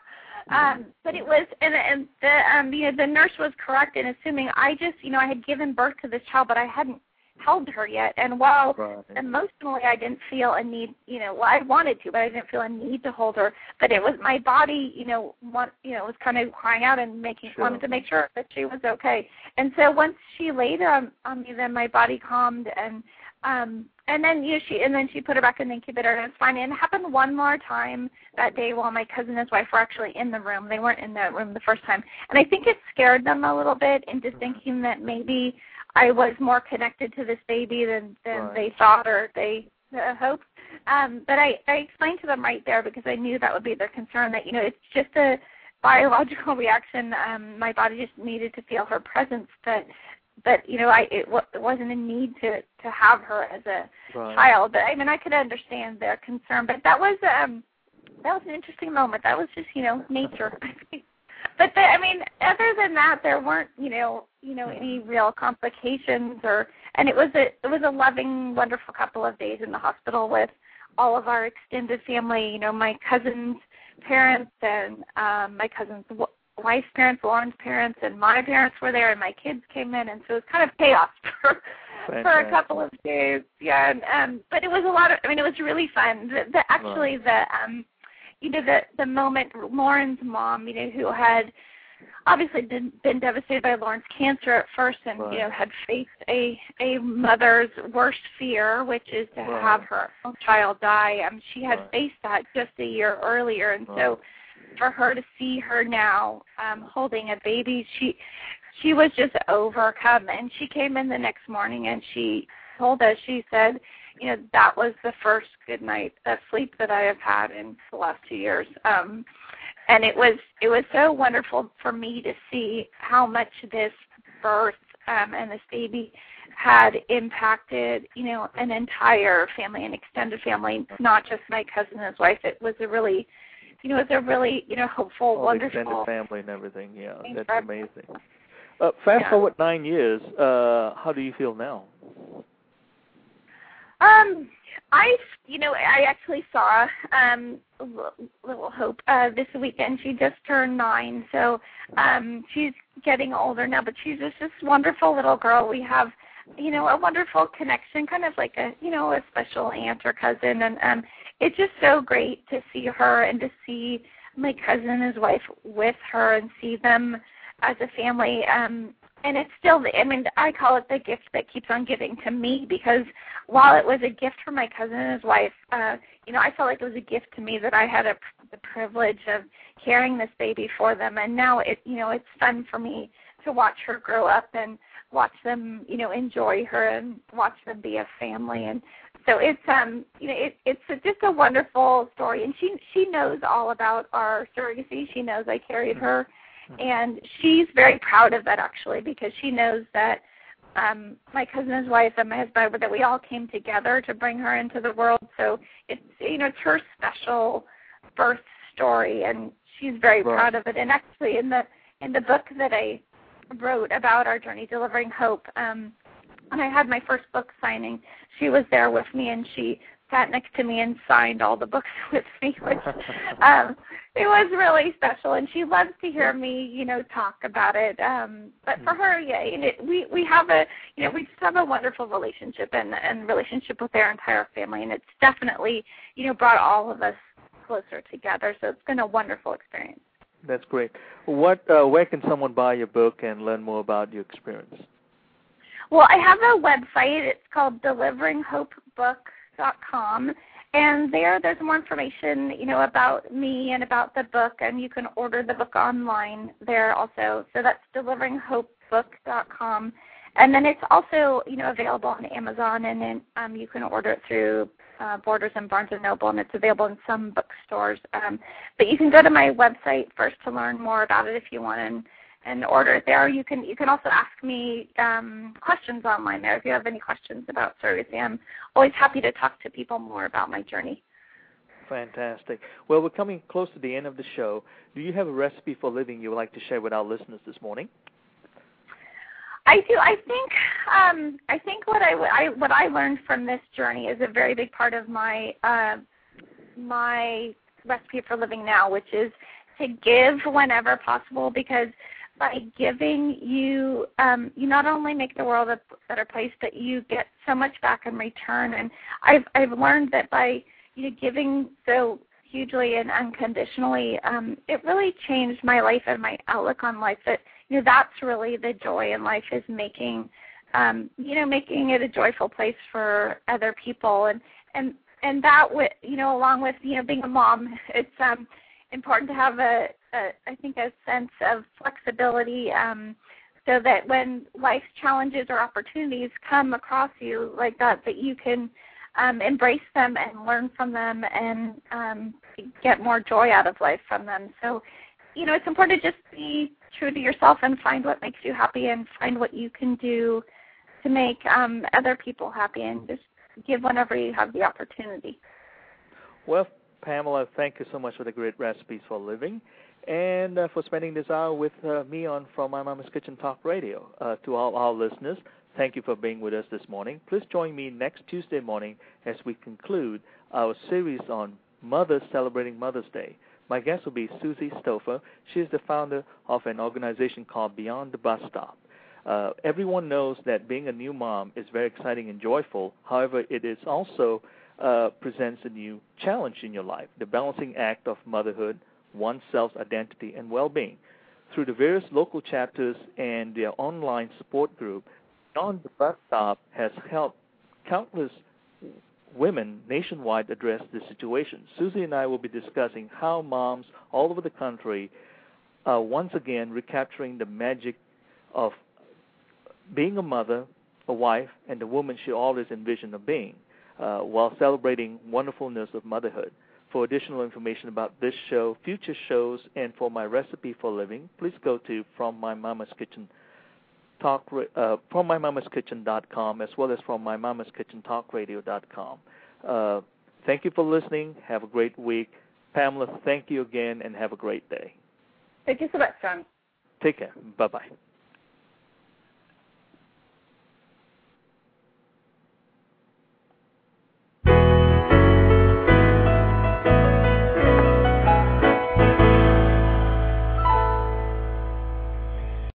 um, but it was, and, and the um, you know, the nurse was correct in assuming I just, you know, I had given birth to this child, but I hadn't held her yet. And while Right. emotionally I didn't feel a need, you know, well, I wanted to, but I didn't feel a need to hold her. But it was my body, you know, want, you know, was kind of crying out and making Sure. wanted to make sure that she was okay. And so once she laid on, on me, then my body calmed, and um, and then you know, she and then she put her back in the incubator, and it was fine. And it happened one more time that day while my cousin and his wife were actually in the room. They weren't in the room the first time, and I think it scared them a little bit into thinking that maybe I was more connected to this baby than, than Right. they thought or they uh, hoped. Um, but I, I explained to them right there, because I knew that would be their concern, that, you know, it's just a biological reaction. Um, my body just needed to feel her presence. But, but you know, I it, w- it wasn't a need to, to have her as a Right. child. But, I mean, I could understand their concern. But that was, um, that was an interesting moment. That was just, you know, nature, I think. But the, I mean, other than that, there weren't, you know, you know, any real complications or and it was a it was a loving, wonderful couple of days in the hospital with all of our extended family. You know, my cousin's parents and um, my cousin's w- wife's parents, Lauren's parents, and my parents were there, and my kids came in, and so it was kind of chaos for for a couple of days. Yeah, and, um, but it was a lot of. I mean, it was really fun. The, the actually the um, you know the the moment Lauren's mom, you know, who had obviously been, been devastated by Lauren's cancer at first, and right. you know had faced a a mother's worst fear, which is to right. have her own child die. Um, she had right. faced that just a year earlier, and right. so for her to see her now um, holding a baby, she she was just overcome. And she came in the next morning and she told us, she said, you know, that was the first good night of sleep that I have had in the last two years. Um, and it was it was so wonderful for me to see how much this birth um, and this baby had impacted, you know, an entire family, an extended family, not just my cousin and his wife. It was a really, you know, it was a really, you know, hopeful, All wonderful. extended family and everything, yeah, that's amazing. Uh, fast yeah. forward nine years, uh, how do you feel now? Um, I, you know, I actually saw um, little Hope uh, this weekend. She just turned nine, so um, she's getting older now, but she's just this wonderful little girl. We have, you know, a wonderful connection, kind of like a, you know, a special aunt or cousin, and um, it's just so great to see her and to see my cousin and his wife with her and see them as a family. Um, and it's still, I mean, I call it the gift that keeps on giving to me, because while it was a gift for my cousin and his wife, uh, you know, I felt like it was a gift to me that I had a, the privilege of carrying this baby for them. And now, it, you know, it's fun for me to watch her grow up and watch them, you know, enjoy her and watch them be a family. And so it's, um, you know, it, it's a, just a wonderful story. And she she knows all about our surrogacy. She knows I carried her. And she's very proud of that, actually, because she knows that um, my cousin and his wife and my husband, that we all came together to bring her into the world. So it's, you know, it's her special birth story, and she's very right. proud of it. And actually, in the in the book that I wrote about our journey, Delivering Hope, um, when I had my first book signing, she was there with me, and she sat next to me and signed all the books with me, which um, it was really special. And she loves to hear me, you know, talk about it. Um, but for her, yeah, it, we we have a, you know, we just have a wonderful relationship and and relationship with their entire family, and it's definitely, you know, brought all of us closer together. So it's been a wonderful experience. That's great. What, uh, where can someone buy your book and learn more about your experience? Well, I have a website. It's called delivering hope book dot com, and there there's more information, you know, about me and about the book, and you can order the book online there also. So that's delivering hope book dot com, and then it's also, you know, available on Amazon, and then um, you can order it through uh, Borders and Barnes and Noble, and it's available in some bookstores. Um, but you can go to my website first to learn more about it if you want, and and order it there. You can you can also ask me um, questions online there if you have any questions about surrogacy. I'm always happy to talk to people more about my journey. Fantastic. Well, we're coming close to the end of the show. Do you have a recipe for living you would like to share with our listeners this morning? I do. I think um, I think what I, I what I learned from this journey is a very big part of my uh, my recipe for living now, which is to give whenever possible, because by giving, you um, you not only make the world a better place, but you get so much back in return. And I've I've learned that by you know giving so hugely and unconditionally, um, it really changed my life and my outlook on life. That you know that's really the joy in life, is making um, you know making it a joyful place for other people. And and and that with you know along with you know being a mom, it's um, important to have a Uh, I think a sense of flexibility, um, so that when life's challenges or opportunities come across you like that, that you can um, embrace them and learn from them and um, get more joy out of life from them. So, you know, it's important to just be true to yourself and find what makes you happy and find what you can do to make um, other people happy, and just give whenever you have the opportunity. Well, Pamela, thank you so much for the great recipes for living, and uh, for spending this hour with uh, me on From My Mama's Kitchen Talk Radio. Uh, to all our listeners, thank you for being with us this morning. Please join me next Tuesday morning as we conclude our series on Mothers Celebrating Mother's Day. My guest will be Susie Stouffer. She is the founder of an organization called Beyond the Bus Stop. Uh, everyone knows that being a new mom is very exciting and joyful. However, it is also uh, presents a new challenge in your life, the balancing act of motherhood, oneself's identity, and well-being. Through the various local chapters and their online support group, Beyond the Bus Stop has helped countless women nationwide address this situation. Susie and I will be discussing how moms all over the country are once again recapturing the magic of being a mother, a wife, and the woman she always envisioned of being, uh, while celebrating wonderfulness of motherhood. For additional information about this show, future shows, and for my recipe for living, please go to From My Mama's Kitchen Talk, uh, from my mamas kitchen dot com, as well as from my mamas kitchen talk radio dot com. Uh, thank you for listening. Have a great week. Pamela, thank you again, and have a great day. Thank you so much, John. Take care. Bye-bye.